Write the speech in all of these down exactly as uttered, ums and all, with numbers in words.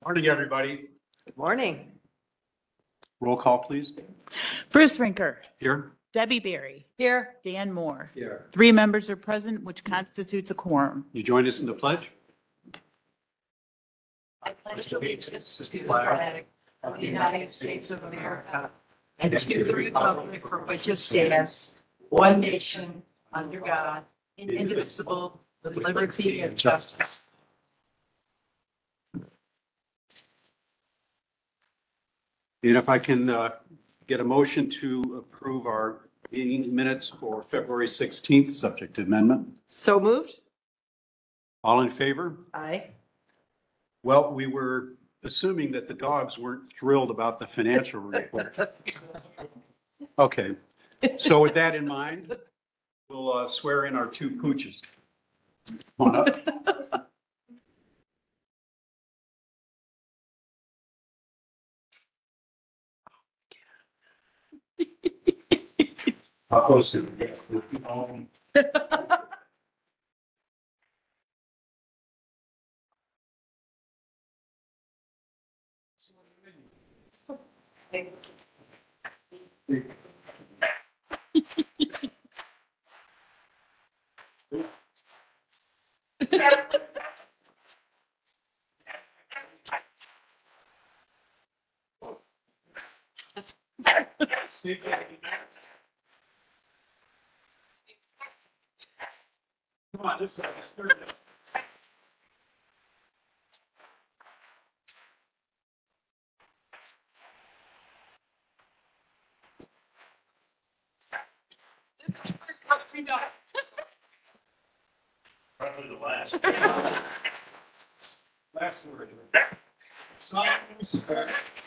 Morning, everybody. Good morning. Roll call, please. Bruce Rinker, Here. Debbie Berry, Here. Dan Moore. Here. Three members are present, which constitutes a quorum. You join us in the pledge? I pledge allegiance to the flag of the United States of America and to the republic for which it stands, one nation, under God, indivisible, with liberty and justice. And if I can uh, get a motion to approve our meeting minutes for February sixteenth, subject to amendment. So moved? All in favor? Aye. Well, we were assuming that the dogs weren't thrilled about the financial report. Okay, so with that in mind, we'll uh, swear in our two pooches. Come on up. How close to it? Um, Come on, this is. This is the first time we know. Probably the last. Last word. Solemnly swear.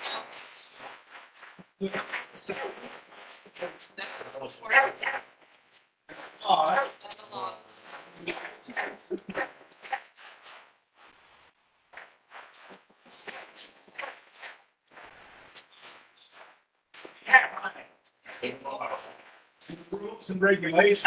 I rules and regulations.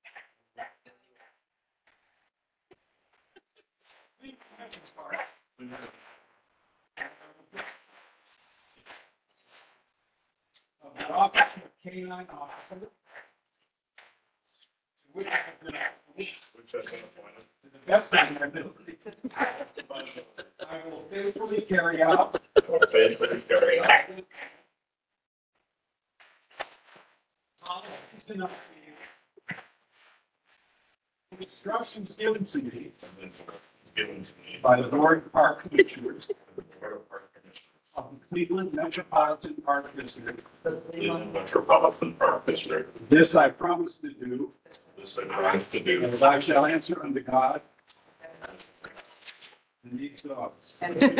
Of the office of canine officer. To which I have been appointed. To the best of my ability. I will faithfully carry out. Faithfully carry out Policies enunciated. Instructions given to me and instructions given to me by the Board of Park Commissioners by the Board of Park Commissioners of the Cleveland Metropolitan Park District. of the Metropolitan Park District. This I promise to do, This I promise to do. as I shall answer unto God the needs of office.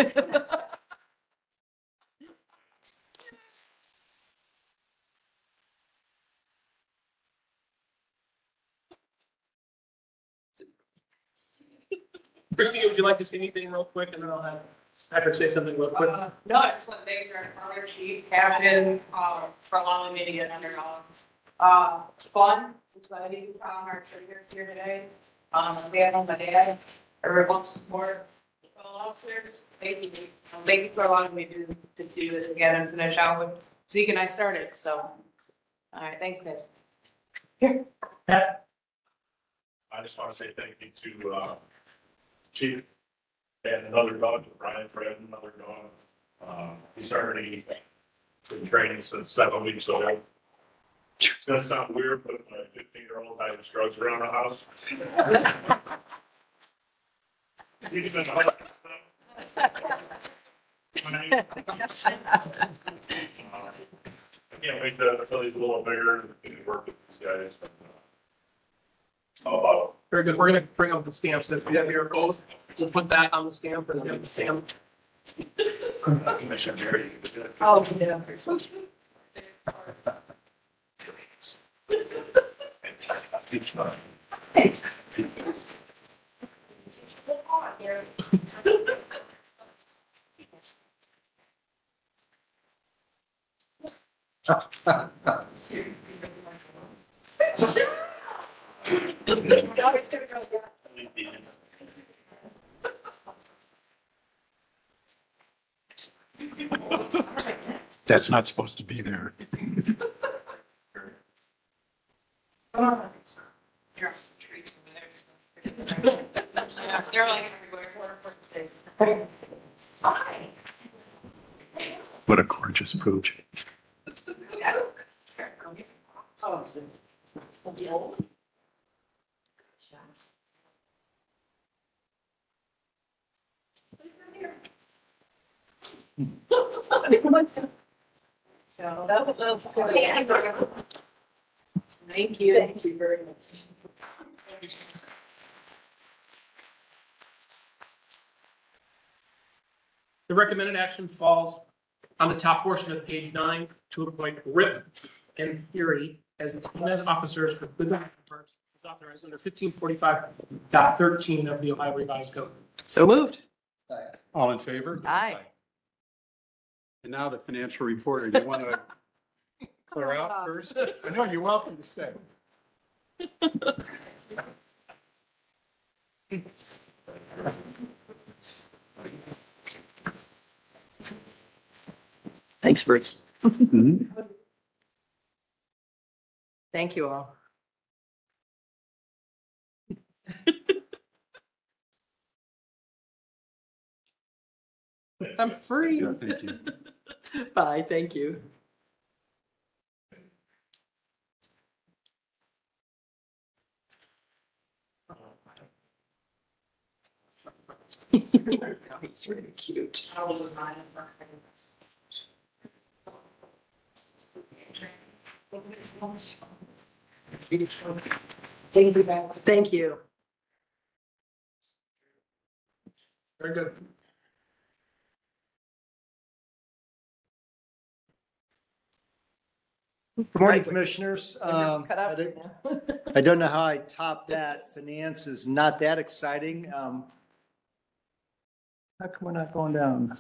Christine, would you like to say anything real quick, and then I'll have Patrick say something real quick? Uh, No, I just want to thank our our chief, Captain, uh, for allowing me to get under dog. Uh, it's fun, it's exciting, um, our triggers here today. Um, we have my dad, everyone's support. Fellow officers, thank you, Um, thank you for allowing me to, to do this again and finish out what Zeke and I started, so. All right, thanks, guys. Pat? I just want to say thank you to, uh, Chief and another dog, Brian, for having another dog. Um, he's already been training since seven weeks old. It's gonna sound weird, but my fifteen-year-old hiding drugs around the house. He's been. Uh, I can't wait to fill these a little bigger and work with these guys. How about Very good. We're gonna bring up the stamps that we have here both. We'll put that on the stamp and get the stamp. Commissioner? Oh, yeah. Thanks. No, it's gonna go, yeah. That's not supposed to be there. You're on the trees over there. Yeah, they're like everywhere. Hi. What a gorgeous pooch. Yeah. So that was, that was. Thank you. Thank you very much. The recommended action falls on the top portion of page nine to appoint Rip and Fury as the commanding officers for Good Natural Parks as authorized under fifteen forty-five dot thirteen of the Ohio Revised Code. So moved. All in favor? Aye. And now the financial reporter, you want to clear out first? I know, you're welcome to stay. Thanks, Bruce. Mhm. Thank you all. I'm free. Yeah, thank you. Bye, thank you. He's really cute. Thank you. Very good. Good morning, Commissioners. Um, Cut I out don't- now. I don't know how I top that. Finance is not that exciting. Um, How come we're not going down?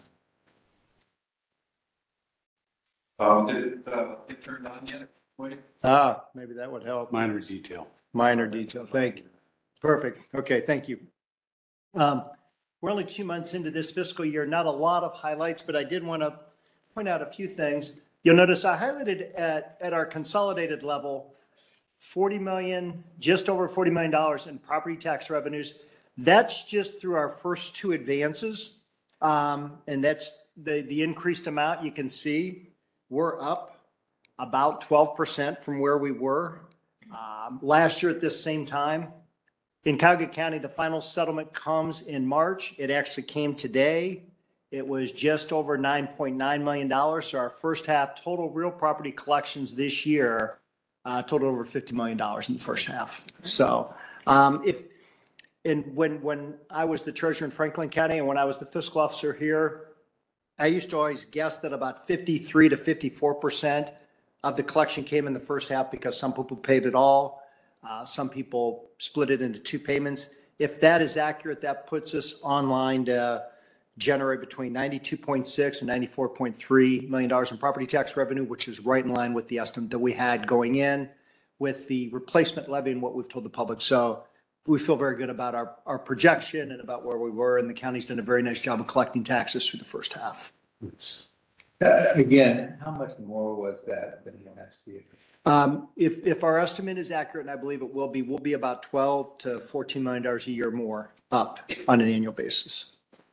Um, did it, uh, get turned on yet? Wait. Ah, maybe that would help. Minor detail. Minor detail. Thank you. Perfect. Okay, thank you. Um, We're only two months into this fiscal year, not a lot of highlights, but I did want to point out a few things. You'll notice I highlighted at, at our consolidated level, forty million, just over forty million dollars in property tax revenues. That's just through our first two advances. Um, and that's the, the increased amount you can see. We're up about twelve percent from where we were um, last year at this same time. In Cuyahoga County, the final settlement comes in March. It actually came today. It was just over nine point nine million dollars. So our first half total real property collections this year uh, totaled over fifty million dollars in the first half. So um, if, and when, when I was the treasurer in Franklin County and when I was the fiscal officer here, I used to always guess that about fifty-three to fifty-four percent of the collection came in the first half because some people paid it all. Uh, some people split it into two payments. If that is accurate, that puts us online to generate between ninety-two point six and ninety-four point three million dollars in property tax revenue, which is right in line with the estimate that we had going in with the replacement levy and what we've told the public. So we feel very good about our, our projection and about where we were, and the county's done a very nice job of collecting taxes through the first half. Uh, again, how much more was that than last year? Um, if, if our estimate is accurate, and I believe it will be, we'll be about twelve to fourteen million dollars a year more up on an annual basis.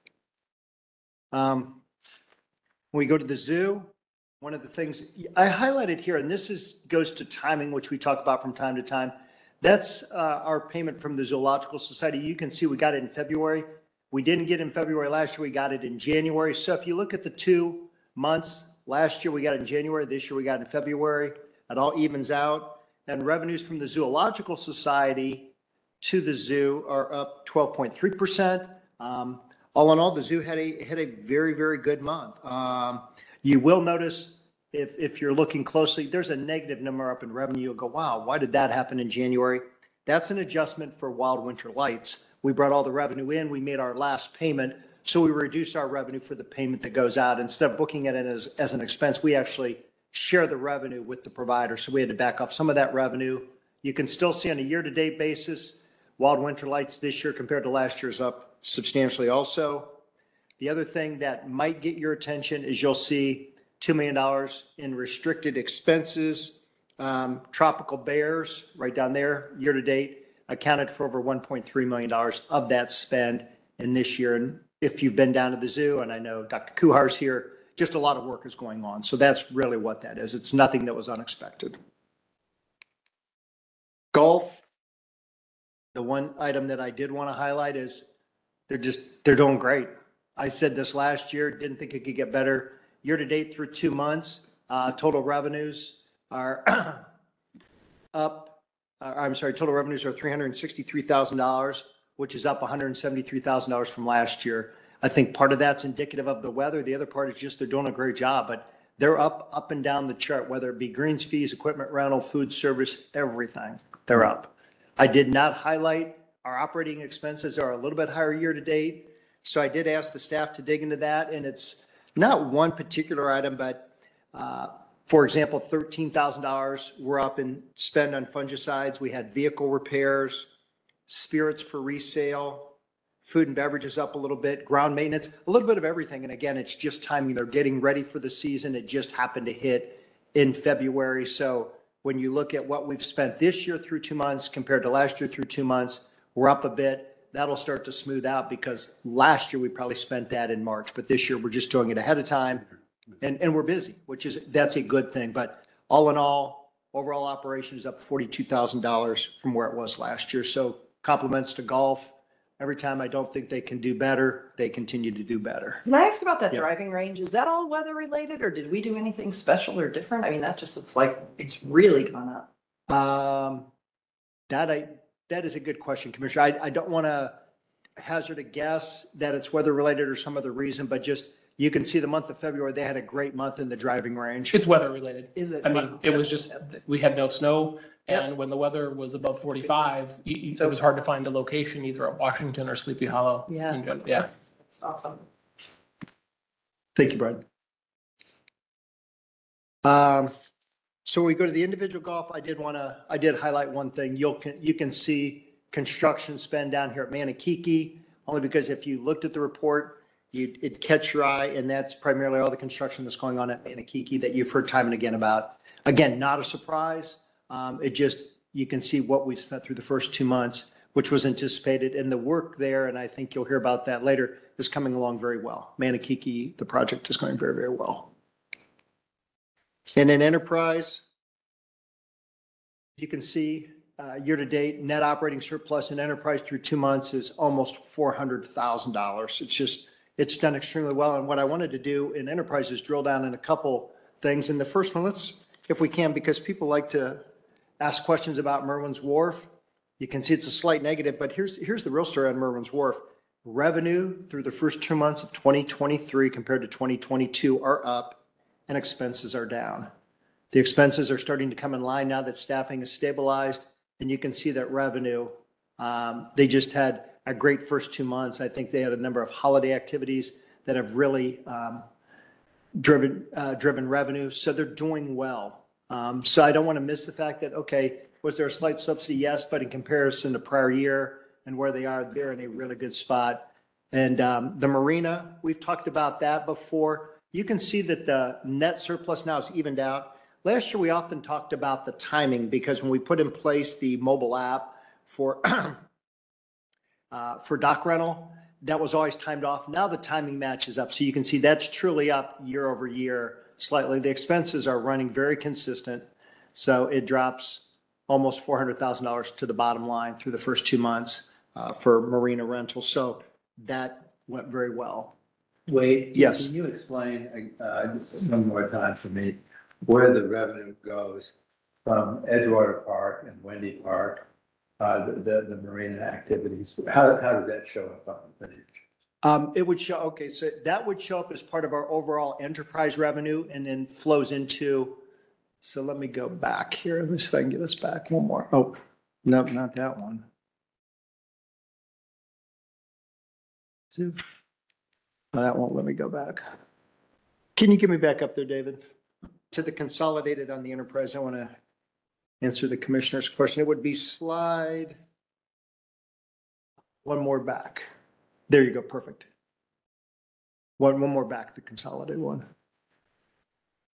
Um, when we go to the zoo, one of the things I highlighted here, and this is, goes to timing, which we talk about from time to time. That's, uh, our payment from the Zoological Society. You can see we got it in February. We didn't get it in February last year. We got it in January. So if you look at the two months, last year we got it in January, this year we got it in February. It all evens out. And revenues from the Zoological Society to the zoo are up twelve point three percent. Um, all in all, the zoo had a, had a very, very good month. Um, you will notice if, if you're looking closely, there's a negative number up in revenue. You'll go, wow, why did that happen in January? That's an adjustment for Wild Winter Lights. We brought all the revenue in, we made our last payment, so we reduced our revenue for the payment that goes out. Instead of booking it as, as an expense, we actually share the revenue with the provider. So we had to back off some of that revenue. You can still see on a year-to-date basis, Wild Winter Lights this year compared to last year's up substantially also. The other thing that might get your attention is you'll see two million dollars in restricted expenses. Um, Tropical Bears, right down there, year to date, accounted for over one point three million dollars of that spend in this year. And if you've been down to the zoo, and I know Doctor Kuhar's here, just a lot of work is going on. So that's really what that is. It's nothing that was unexpected. Golf, the one item that I did want to highlight is they're just, they're doing great. I said this last year, didn't think it could get better. Year to date through two months, uh, total revenues are up. Uh, I'm sorry, total revenues are three hundred sixty-three thousand dollars, which is up one hundred seventy-three thousand dollars from last year. I think part of that's indicative of the weather. The other part is just they're doing a great job, but they're up, up and down the chart, whether it be greens fees, equipment rental, food service, everything, they're up. I did not highlight our operating expenses are a little bit higher year to date. So I did ask the staff to dig into that, and it's not one particular item, but uh, for example, thirteen thousand dollars we're up in spend on fungicides. We had vehicle repairs, spirits for resale, food and beverages up a little bit, ground maintenance, a little bit of everything. And again, it's just timing. They're getting ready for the season. It just happened to hit in February. So when you look at what we've spent this year through two months compared to last year through two months, we're up a bit. That'll start to smooth out because last year we probably spent that in March, but this year we're just doing it ahead of time. And, and we're busy, which is, that's a good thing. But all in all, overall operation is up forty-two thousand dollars from where it was last year. So compliments to golf. Every time I don't think they can do better, they continue to do better. Can I ask about that Yeah. driving range? Is that all weather related or did we do anything special or different? I mean, that just looks like it's really gone up. Um, that I, that is a good question, Commissioner. I, I don't want to hazard a guess that it's weather related or some other reason, but just, you can see the month of February, they had a great month in the driving range. It's weather related. Is it? I mean, it was just, we had no snow, Yep. and when the weather was above forty-five, you- you- it was hard to find a location either at Washington or Sleepy Hollow. Yeah. in gen- Yeah. That's, that's awesome. Thank you, Brad. Um, so when we go to the individual golf, I did want to, I did highlight one thing. You'll, you can see construction spend down here at Manakiki, only because if you looked at the report, you'd, it'd catch your eye, and that's primarily all the construction that's going on at Manakiki that you've heard time and again about. Again, not a surprise. Um, it just, you can see what we spent through the first two months, which was anticipated, and the work there, and I think you'll hear about that later, is coming along very well. Manakiki, the project is going very, very well. And in enterprise, you can see uh, year-to-date net operating surplus in enterprise through two months is almost four hundred thousand dollars. It's just, it's done extremely well. And what I wanted to do in enterprise is drill down in a couple things. And the first one, let's, if we can, because people like to ask questions about Merwin's Wharf. You can see it's a slight negative, but here's, here's the real story on Merwin's Wharf. Revenue through the first two months of twenty twenty-three compared to twenty twenty-two are up and expenses are down. The expenses are starting to come in line now that staffing is stabilized, and you can see that revenue, um, they just had a great first two months. I think they had a number of holiday activities that have really um, driven, uh, driven revenue. So they're doing well. Um, so I don't want to miss the fact that, okay, was there a slight subsidy? Yes, but in comparison to prior year and where they are, they're in a really good spot. And um, the marina, we've talked about that before. You can see that the net surplus now is evened out. Last year, we often talked about the timing because when we put in place the mobile app for, uh, for dock rental, that was always timed off. Now the timing matches up. So you can see that's truly up year over year slightly. The expenses are running very consistent. So it drops almost four hundred thousand dollars to the bottom line through the first two months uh, for marina rental. So that went very well. Wade? Yes. Can you explain, uh, just one more time for me, where the revenue goes from Edgewater Park and Wendy Park, uh, the, the, the marina activities? How, how does that show up on the footage? Um, it would show, okay, so that would show up as part of our overall enterprise revenue and then flows into, so let me go back here. Let me see if I can get us back one more. Oh, no, not that one. Two. No, that won't let me go back. Can you get me back up there, David? To the consolidated on the enterprise, I want to answer the commissioner's question. It would be slide one more back. There you go, perfect. One, one more back, the consolidated one.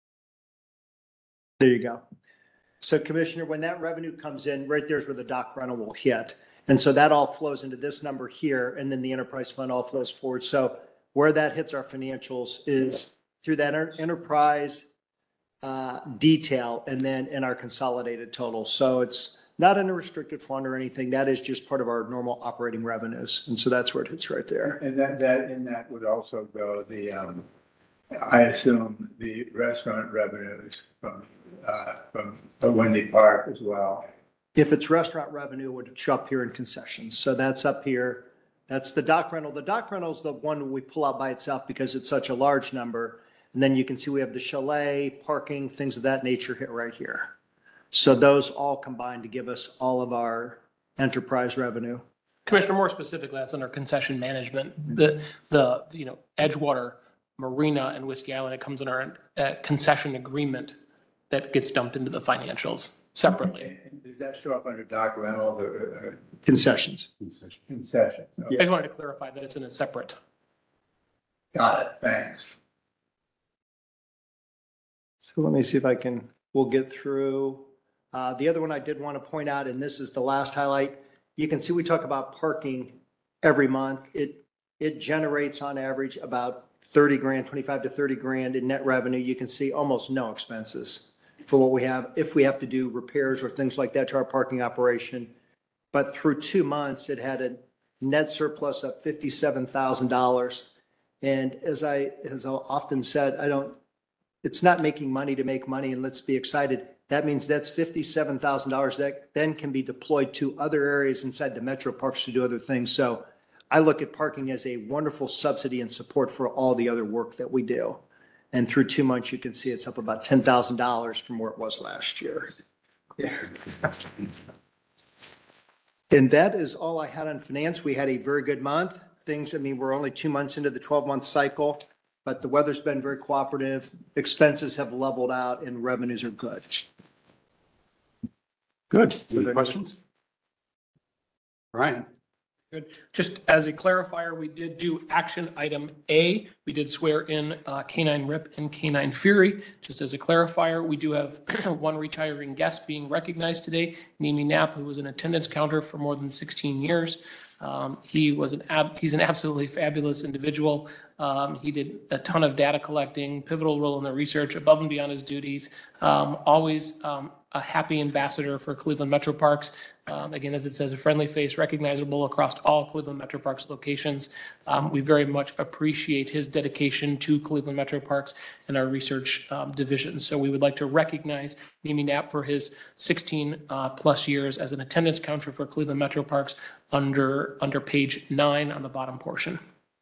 There you go. So Commissioner, when that revenue comes in, right there's where the dock rental will hit. And so that all flows into this number here, and then the enterprise fund all flows forward. So where that hits our financials is through that enter- enterprise uh, detail and then in our consolidated total. So it's not in a restricted fund or anything. That is just part of our normal operating revenues. And so that's where it hits right there. And that, that, in that would also go the, um, I assume the restaurant revenues from, uh, from Wendy Park as well. If it's restaurant revenue, it would show up here in concessions. So that's up here. That's the dock rental. The dock rental is the one we pull out by itself because it's such a large number. And then you can see we have the chalet, parking, things of that nature hit right here. So those all combine to give us all of our enterprise revenue. Commissioner, more specifically, that's under concession management. The, the, you know, Edgewater Marina and Whiskey Island, it comes in our uh, concession agreement that gets dumped into the financials separately. Does that show up under dock rental or Concessions. concession? I just wanted to clarify that it's in a separate. Got it, thanks. So let me see if I can, we'll get through. Uh, the other one I did want to point out, and this is the last highlight, you can see we talk about parking every month. It, it generates on average about thirty grand, twenty-five to thirty grand in net revenue. You can see almost no expenses for what we have, if we have to do repairs or things like that to our parking operation. But through two months, it had a net surplus of fifty-seven thousand dollars. And as I, as I often said, I don't, it's not making money to make money, and let's be excited. That means that's fifty-seven thousand dollars that then can be deployed to other areas inside the metro parks to do other things. So I look at parking as a wonderful subsidy and support for all the other work that we do. And through two months, you can see it's up about ten thousand dollars from where it was last year. Yeah. And that is all I had on finance. We had a very good month. Things, I mean, we're only two months into the twelve-month cycle, but the weather's been very cooperative. Expenses have leveled out and revenues are good. Good. Any questions? Brian? Good. Just as a clarifier, we did do action item A. We did swear in uh, Canine Rip and Canine Fury. Just as a clarifier, we do have one retiring guest being recognized today, Mimi Knapp, who was an attendance counter for more than sixteen years. Um, he was an ab, he's an absolutely fabulous individual. Um, he did a ton of data collecting, pivotal role in the research, above and beyond his duties. Um, always um, a happy ambassador for Cleveland Metro Parks. Um, again, as it says, a friendly face, recognizable across all Cleveland Metro Parks locations. Um, we very much appreciate his dedication to Cleveland Metro Parks and our research um, division. So we would like to recognize Mimi Knapp for his sixteen uh, plus years as an attendance counter for Cleveland Metro Parks under, under page nine on the bottom portion.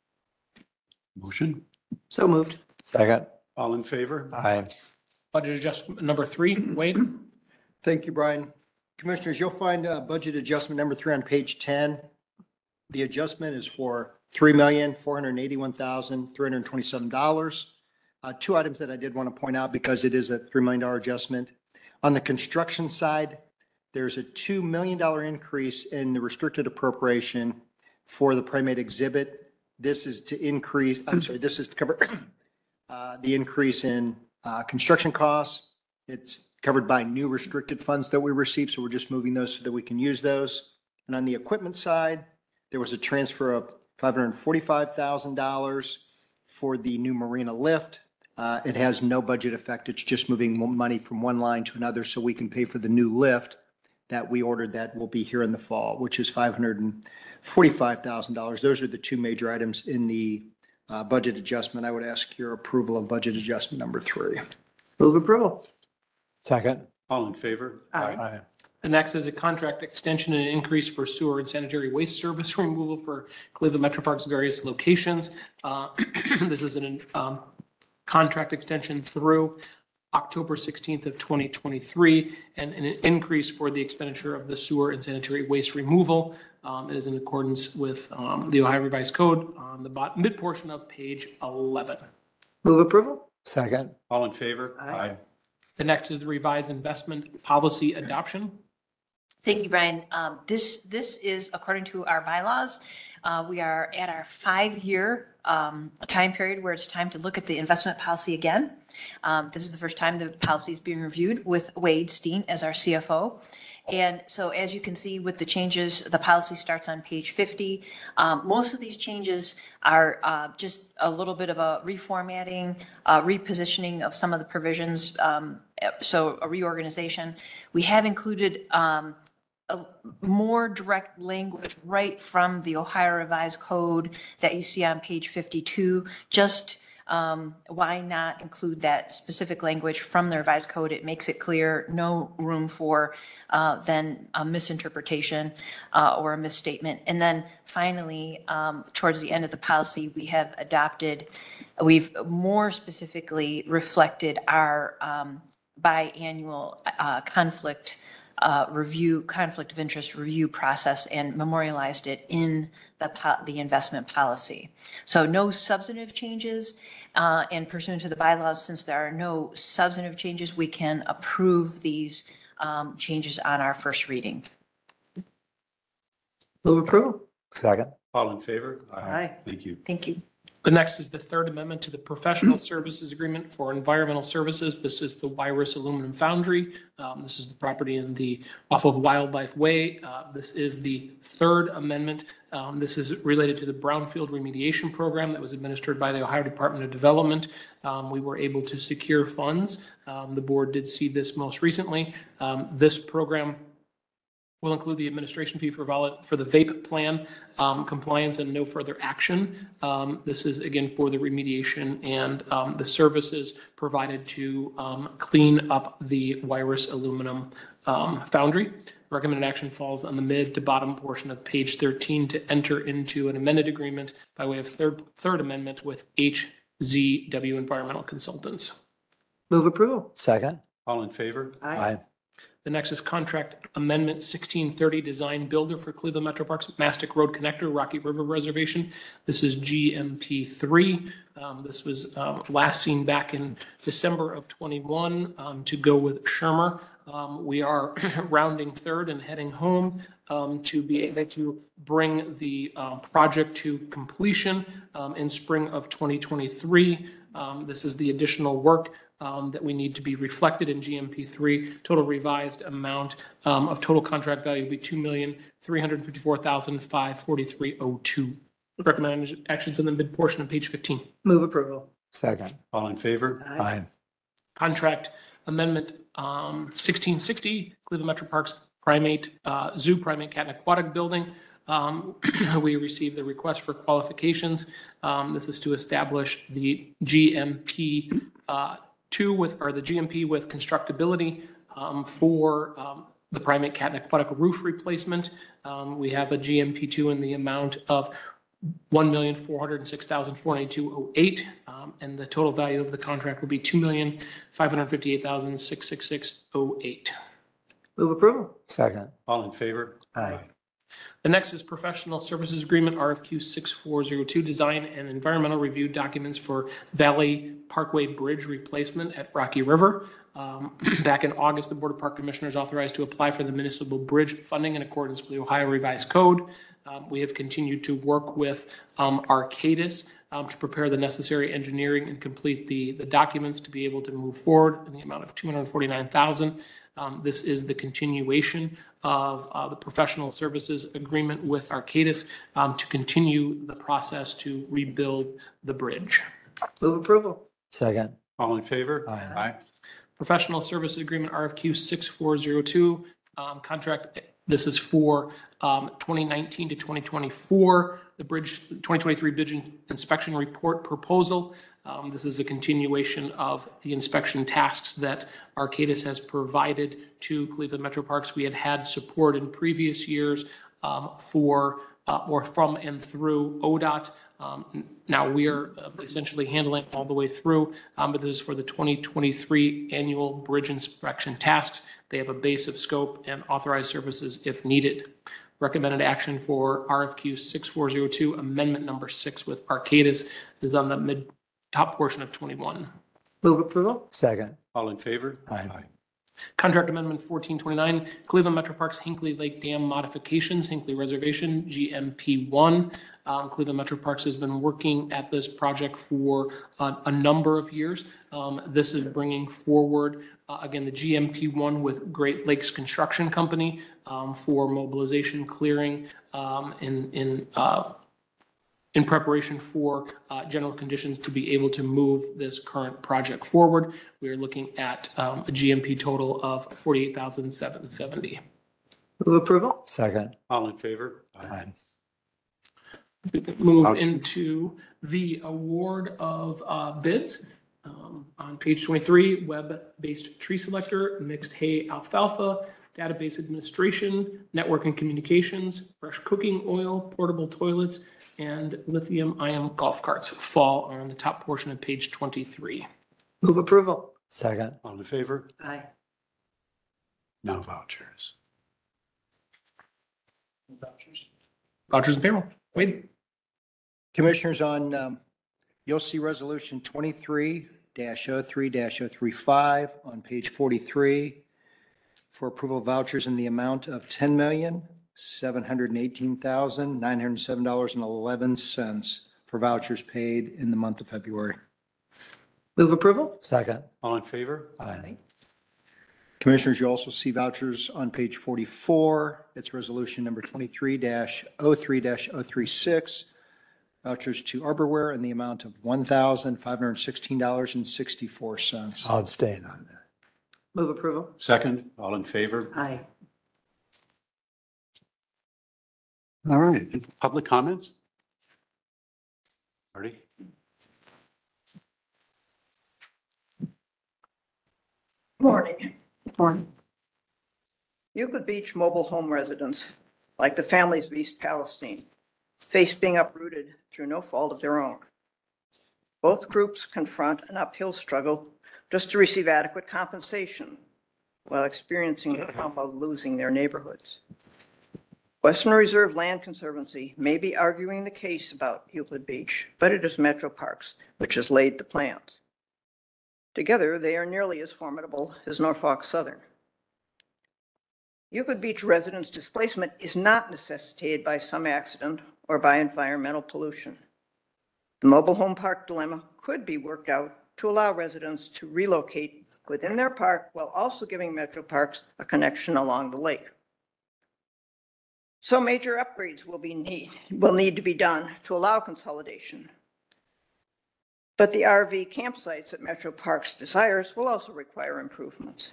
Motion? So moved. Second. All in favor? Aye. Budget adjustment number three, Wade. Thank you, Brian. Commissioners, you'll find uh, budget adjustment number three on page ten. The adjustment is for three million, four hundred eighty-one thousand, three hundred twenty-seven dollars. Uh, Two items that I did want to point out because it is a three million dollars adjustment. On the construction side, there's a two million dollars increase in the restricted appropriation for the Primate exhibit. This is to increase, I'm sorry, this is to cover uh, the increase in uh, construction costs. It's covered by new restricted funds that we received, so we're just moving those so that we can use those. And on the equipment side, there was a transfer of five hundred forty-five thousand dollars for the new marina lift. Uh, It has no budget effect. It's just moving money from one line to another so we can pay for the new lift that we ordered that will be here in the fall, which is five hundred forty-five thousand dollars. Those are the two major items in the uh, budget adjustment. I would ask your approval of budget adjustment number three. Move approval. Second. All in favor? Aye. Aye. The next is a contract extension and increase for sewer and sanitary waste service removal for Cleveland Metro Parks' various locations. Uh, This is an um, contract extension through October sixteenth of twenty twenty-three, and an increase for the expenditure of the sewer and sanitary waste removal. Um, It is in accordance with um, the Ohio Revised Code on the bottom, mid portion of page eleven. Move approval. Second. All in favor? Aye. The next is the revised investment policy adoption. Thank you, Brian. Um, This, this is according to our bylaws. Uh, We are at our five-year um, a time period where it's time to look at the investment policy again. Um, This is the first time the policy is being reviewed with Wade Steen as our C F O. And so as you can see with the changes, the policy starts on page fifty. Um, Most of these changes are uh, just a little bit of a reformatting, uh, repositioning of some of the provisions, um, so a reorganization. We have included um, a more direct language right from the Ohio Revised Code that you see on page fifty-two. Just um, why not include that specific language from the revised code? It makes it clear, no room for uh, then a misinterpretation uh, or a misstatement. And then finally, um, towards the end of the policy, we have adopted, we've more specifically reflected our um, biannual uh, conflict uh, review, conflict of interest review process and memorialized it in the, po- the investment policy. So no substantive changes, uh, and pursuant to the bylaws, since there are no substantive changes, we can approve these um, changes on our first reading. Move approval. Second. All in favor? Aye. Thank you. Thank you. The next is the third amendment to the professional services agreement for environmental services. This is the Wyris Aluminum Foundry. Um, This is the property in the, off of Wildlife Way. Uh, This is the third amendment. Um, This is related to the brownfield remediation program that was administered by the Ohio Department of Development. Um, We were able to secure funds. Um, The board did see this most recently. Um, This program will include the administration fee for vol, for the vape plan, um, compliance and no further action. Um, this is again for the remediation and, um, the services provided to, um, clean up the Wyris aluminum, um, foundry. Recommended action falls on the mid to bottom portion of page thirteen to enter into an amended agreement by way of third, third amendment with H Z W Environmental Consultants. Move approval. Second. All in favor? Aye. The next is contract amendment sixteen thirty, design builder for Cleveland Metro Parks Mastic Road Connector, Rocky River Reservation. This is G M P three. Um, This was um, last seen back in December of twenty-one um, to go with Shermer. Um, We are rounding third and heading home um, to be able to bring the uh, project to completion um, in spring of twenty twenty-three. Um, This is the additional work um, that we need to be reflected in G M P three. Total revised amount um, of total contract value will be two million, three hundred fifty-four thousand, five hundred forty-three dollars and two cents. Recommended actions in the mid portion of page fifteen. Move approval. Second. All in favor? Aye. Contract amendment um, sixteen sixty, Cleveland Metro Parks Primate, uh, Zoo Primate Cat and Aquatic Building. Um, We received the request for qualifications. Um, This is to establish the G M P uh, two with, or the G M P with constructability um, for um, the Primate Cat and Aquatic roof replacement. Um, We have a G M P two in the amount of one million, four hundred six thousand, four hundred eighty-two dollars and eight cents. Um, And the total value of the contract will be two million, five hundred fifty-eight thousand, six hundred sixty-six dollars and eight cents. Move approval. Second. All in favor? Aye. The next is professional services agreement, R F Q six four zero two, design and environmental review documents for Valley Parkway Bridge replacement at Rocky River. Um, Back in August, the Board of Park Commissioners authorized to apply for the municipal bridge funding in accordance with the Ohio Revised Code. Um, We have continued to work with um, Arcadis um, to prepare the necessary engineering and complete the, the documents to be able to move forward in the amount of two hundred forty-nine thousand dollars. Um, This is the continuation of uh, the professional services agreement with Arcadis um, to continue the process to rebuild the bridge. Move approval. Second. All in favor? Aye. Aye. Professional services agreement, R F Q six four zero two, um, contract, this is for um, twenty nineteen to twenty twenty-four, the bridge, twenty twenty-three bridge inspection report proposal. Um, This is a continuation of the inspection tasks that Arcadis has provided to Cleveland Metro Parks. We had had support in previous years um, for, uh, or from and through O D O T. Um, Now we are uh, essentially handling all the way through, um, but this is for the twenty twenty-three annual bridge inspection tasks. They have a base of scope and authorized services if needed. Recommended action for R F Q six four zero two, amendment number six with Arcadis is on the mid, top portion of twenty-one. Move approval. Second. All in favor? Aye. Contract Amendment fourteen twenty-nine, Cleveland Metro Parks Hinkley Lake Dam Modifications, Hinkley Reservation, G M P one. Um, Cleveland Metro Parks has been working at this project for a, a number of years. Um, this is bringing forward, uh, again, the G M P one with Great Lakes Construction Company um, for mobilization, clearing, um, in, in, uh, in preparation for uh, general conditions to be able to move this current project forward. We are looking at um, a G M P total of forty-eight thousand seven hundred seventy. Move approval? Second. All in favor? Aye. Move Okay. into the award of uh, bids. Um, On page twenty-three, web-based tree selector, mixed hay alfalfa, database administration, network and communications, fresh cooking oil, portable toilets, and lithium-ion golf carts fall on the top portion of page twenty-three. Move approval? Second. All in favor? Aye. No vouchers. Vouchers. Vouchers and payroll. Wade. Commissioners, on, um, you'll see resolution twenty-three dash oh three dash oh three five on page forty-three for approval of vouchers in the amount of ten million, seven hundred eighteen thousand, nine hundred seven dollars and eleven cents for vouchers paid in the month of February. Move approval? Second. All in favor? Aye. Commissioners, you also see vouchers on page forty-four. It's resolution number twenty-three dash oh three dash oh three six. Vouchers to Arborware in the amount of one thousand five hundred sixteen dollars and sixty-four cents. I'll abstain on that. Move approval? Second, all in favor? Aye. All right, public comments? Marty? Morning. Morning. Euclid Beach mobile home residents, like the families of East Palestine, face being uprooted through no fault of their own. Both groups confront an uphill struggle just to receive adequate compensation while experiencing the trauma of losing their neighborhoods. Western Reserve Land Conservancy may be arguing the case about Euclid Beach, but it is Metro Parks which has laid the plans. Together, they are nearly as formidable as Norfolk Southern. Euclid Beach residents' displacement is not necessitated by some accident or by environmental pollution. The mobile home park dilemma could be worked out to allow residents to relocate within their park while also giving Metro Parks a connection along the lake. So major upgrades will be need, will need to be done to allow consolidation. But the R V campsites that Metro Parks desires will also require improvements.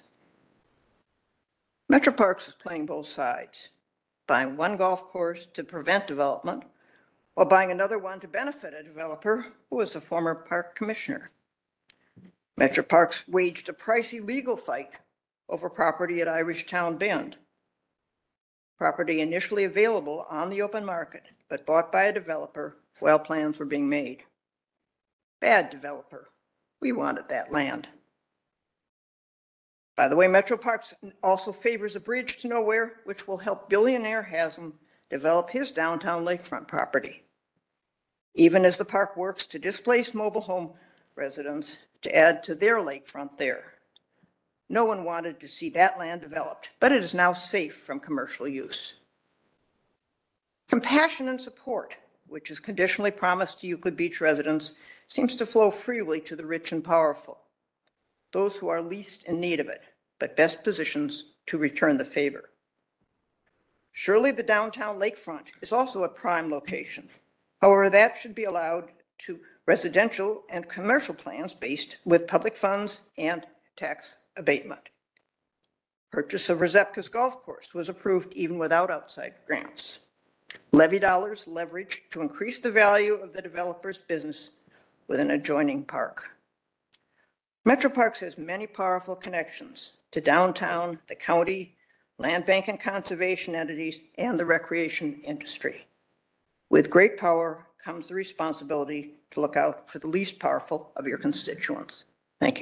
Metro Parks is playing both sides, buying one golf course to prevent development while buying another one to benefit a developer who was a former park commissioner. Metro Parks waged a pricey legal fight over property at Irish Town Bend. Property initially available on the open market, but bought by a developer while plans were being made. Bad developer. We wanted that land. By the way, Metro Parks also favors a bridge to nowhere, which will help billionaire Haslam develop his downtown lakefront property. Even as the park works to displace mobile home residents to add to their lakefront there. No one wanted to see that land developed, but it is now safe from commercial use. Compassion and support, which is conditionally promised to Euclid Beach residents, seems to flow freely to the rich and powerful, those who are least in need of it, but best positions to return the favor. Surely the downtown lakefront is also a prime location. However, that should be allowed to residential and commercial plans based with public funds and tax abatement. Purchase of Rzepka's golf course was approved even without outside grants. Levy dollars leveraged to increase the value of the developer's business with an adjoining park. Metro Parks has many powerful connections to downtown, the county, land bank and conservation entities, and the recreation industry. With great power comes the responsibility to look out for the least powerful of your constituents. Thank you.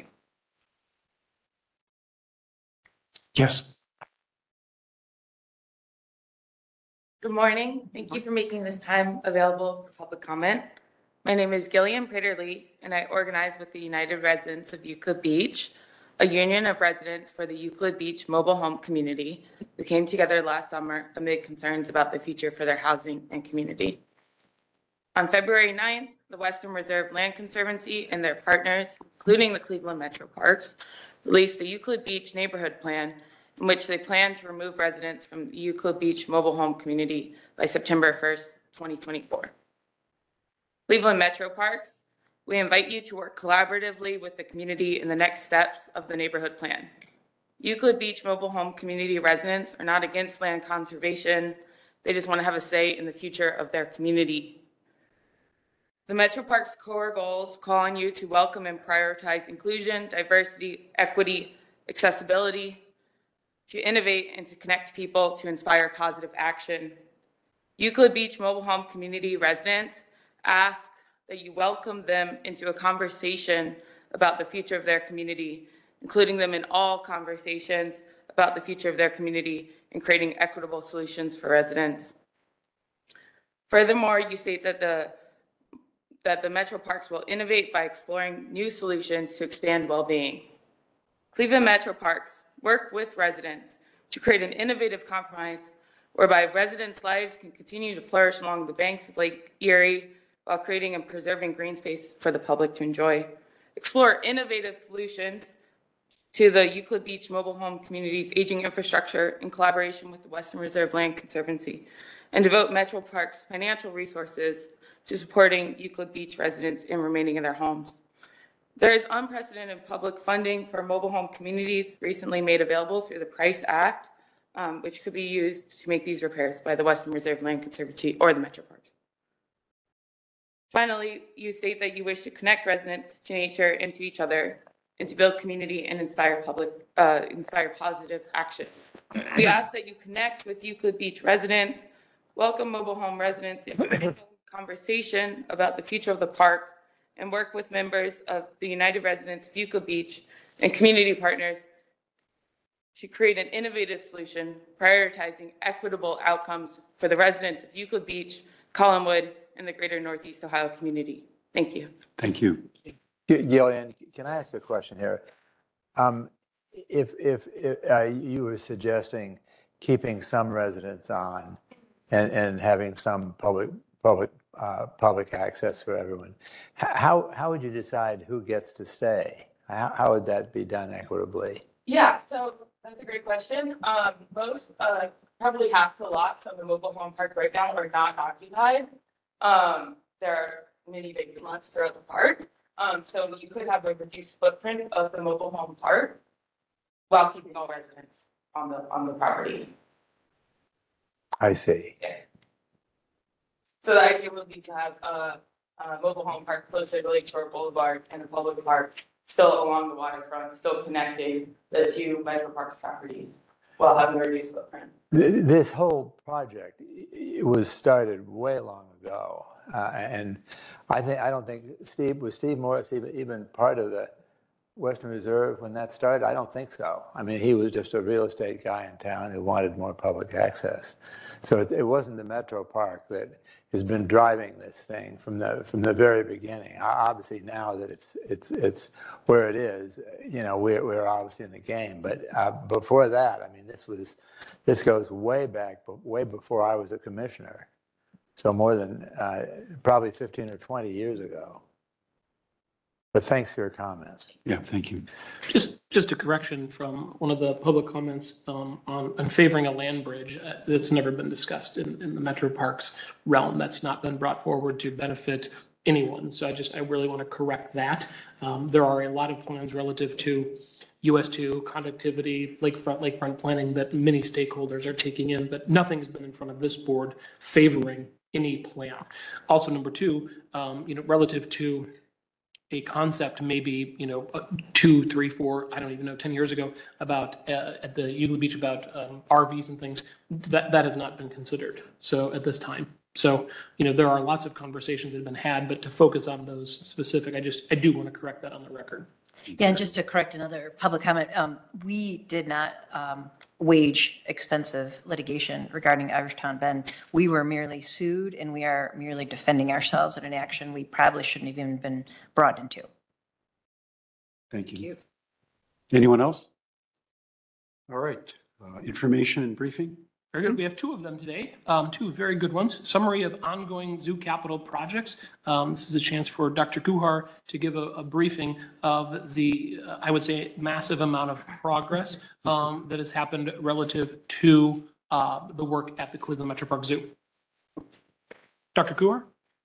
Yes. Good morning. Thank you for making this time available for public comment. My name is Gillian Prater-Lee, and I organize with the United Residents of Euclid Beach. a union of residents for the Euclid Beach mobile home community who came together last summer amid concerns about the future for their housing and community. On February ninth, the Western Reserve Land Conservancy and their partners, including the Cleveland Metro Parks, released the Euclid Beach Neighborhood Plan, in which they plan to remove residents from the Euclid Beach mobile home community by September first, twenty twenty-four. Cleveland Metro Parks, we invite you to work collaboratively with the community in the next steps of the neighborhood plan. Euclid Beach mobile home community residents are not against land conservation. They just want to have a say in the future of their community. The Metro Parks core goals call on you to welcome and prioritize inclusion, diversity, equity, accessibility, to innovate and to connect people to inspire positive action. Euclid Beach mobile home community residents ask that you welcome them into a conversation about the future of their community, including them in all conversations about the future of their community and creating equitable solutions for residents. Furthermore, you state that the that the Metro Parks will innovate by exploring new solutions to expand well-being. Cleveland Metro Parks work with residents to create an innovative compromise whereby residents' lives can continue to flourish along the banks of Lake Erie while creating and preserving green space for the public to enjoy. Explore innovative solutions to the Euclid Beach mobile home community's aging infrastructure in collaboration with the Western Reserve Land Conservancy, and devote Metro Parks' financial resources to supporting Euclid Beach residents in remaining in their homes. There is unprecedented public funding for mobile home communities recently made available through the Price Act, um, which could be used to make these repairs by the Western Reserve Land Conservancy or the Metro Parks. Finally, you state that you wish to connect residents to nature and to each other, and to build community and inspire public, uh, inspire positive action. We ask that you connect with Euclid Beach residents, welcome mobile home residents into a conversation about the future of the park, and work with members of the United Residents of Euclid Beach and community partners to create an innovative solution, prioritizing equitable outcomes for the residents of Euclid Beach, Collinwood, and the greater Northeast Ohio community. Thank you. Thank you. Gillian, can I ask a question here? Um, if, if, if uh, you were suggesting keeping some residents on and, and having some public, public, uh, public access for everyone, how, how would you decide who gets to stay? How, how would that be done equitably? Yeah, so that's a great question. Um, most, uh, probably half the lots of the mobile home park right now are not occupied. Um, there are many vacant lots throughout the park. Um, so you could have a reduced footprint of the mobile home park while keeping all residents on the, on the property. I see. Yeah. So the idea would be to have a, a mobile home park closer to Lakeshore Boulevard and a public park still along the waterfront, still connecting the two Metro Parks properties while having a reduced footprint. This whole project it was started way long ago. Uh, and I think, I don't think Steve, was Steve Morris even, even part of the Western Reserve when that started? I don't think so. I mean, he was just a real estate guy in town who wanted more public access. So it, it wasn't the Metro Park that has been driving this thing from the, from the very beginning. Obviously now that it's, it's, it's where it is, you know, we're, we're obviously in the game. But uh, before that, I mean, this was, this goes way back, way before I was a commissioner. So more than uh, probably fifteen or twenty years ago. But thanks for your comments. Yeah, thank you. Just, just a correction from one of the public comments um, on, on favoring a land bridge uh, that's never been discussed in, in the Metro Parks realm. That's not been brought forward to benefit anyone. So I just, I really want to correct that. Um, there are a lot of plans relative to U S two, conductivity, lakefront, lakefront planning that many stakeholders are taking in, but nothing's been in front of this board favoring any plan. Also, number two, um, you know, relative to a concept maybe, you know, two, three, four, I don't even know, ten years ago about uh, at the Euclid Beach about um, R Vs and things, that, that has not been considered. So at this time. So, you know, there are lots of conversations that have been had, but to focus on those specific, I just, I do want to correct that on the record. Yeah, and just to correct another public comment, um, we did not um, wage expensive litigation regarding Irish Town Bend. We were merely sued, and we are merely defending ourselves in an action we probably shouldn't have even been brought into. Thank you. Thank you. Anyone else? All right, uh, information and briefing. Very good. We have two of them today, um, two very good ones. Summary of ongoing zoo capital projects. Um, this is a chance for Doctor Kuhar to give a, a briefing of the, uh, I would say, massive amount of progress um, that has happened relative to uh, the work at the Cleveland Metro Park Zoo. Doctor Kuhar?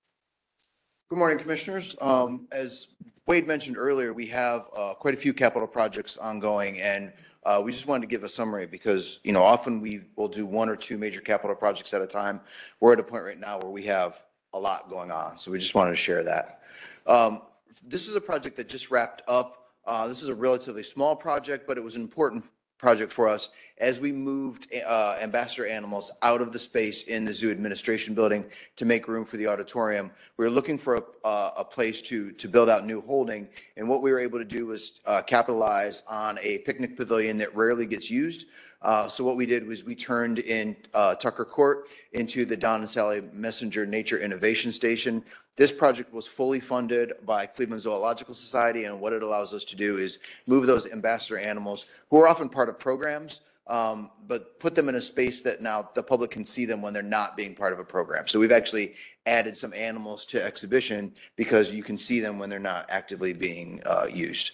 Good morning, Commissioners. Um, As Wade mentioned earlier, we have uh, quite a few capital projects ongoing, and uh, we just wanted to give a summary because, you know, often we will do one or two major capital projects at a time. We're at a point right now where we have a lot going on, so we just wanted to share that. Um, This is a project that just wrapped up. Uh, This is a relatively small project, but it was an important project for us as we moved uh, ambassador animals out of the space in the zoo administration building to make room for the auditorium. We were looking for a, uh, a place to to build out new holding, and what we were able to do was uh, capitalize on a picnic pavilion that rarely gets used. Uh, so what we did was we turned in uh, Tucker Court into the Don and Sally Messenger Nature Innovation Station. This project was fully funded by Cleveland Zoological Society, and what it allows us to do is move those ambassador animals who are often part of programs, um, but put them in a space that now the public can see them when they're not being part of a program. So we've actually added some animals to exhibition because you can see them when they're not actively being uh, used.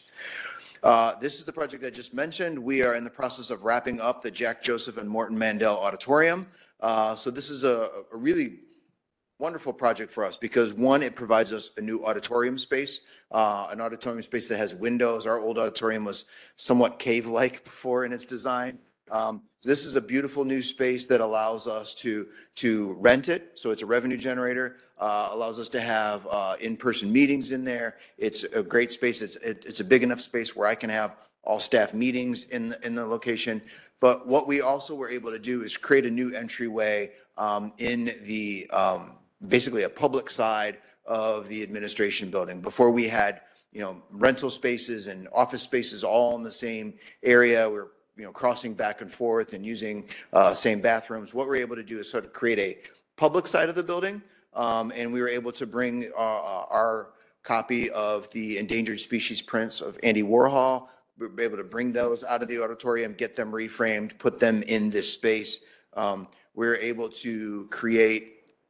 Uh, this is the project I just mentioned. We are in the process of wrapping up the Jack Joseph and Morton Mandel Auditorium. Uh, so this is a, a really wonderful project for us because, one, it provides us a new auditorium space, uh, an auditorium space that has windows. Our old auditorium was somewhat cave-like before in its design. Um, this is a beautiful new space that allows us to to rent it, so it's a revenue generator. Uh, allows us to have uh, in-person meetings in there. It's a great space. It's it, it's a big enough space where I can have all staff meetings in the, in the location. But what we also were able to do is create a new entryway um, in the um, basically a public side of the administration building. Before we had, you know, rental spaces and office spaces all in the same area. We're, you know, crossing back and forth and using uh, same bathrooms. What we're able to do is sort of create a public side of the building. Um, and we were able to bring uh, our copy of the endangered species prints of Andy Warhol. We were able to bring those out of the auditorium, get them reframed, put them in this space. Um, we were able to create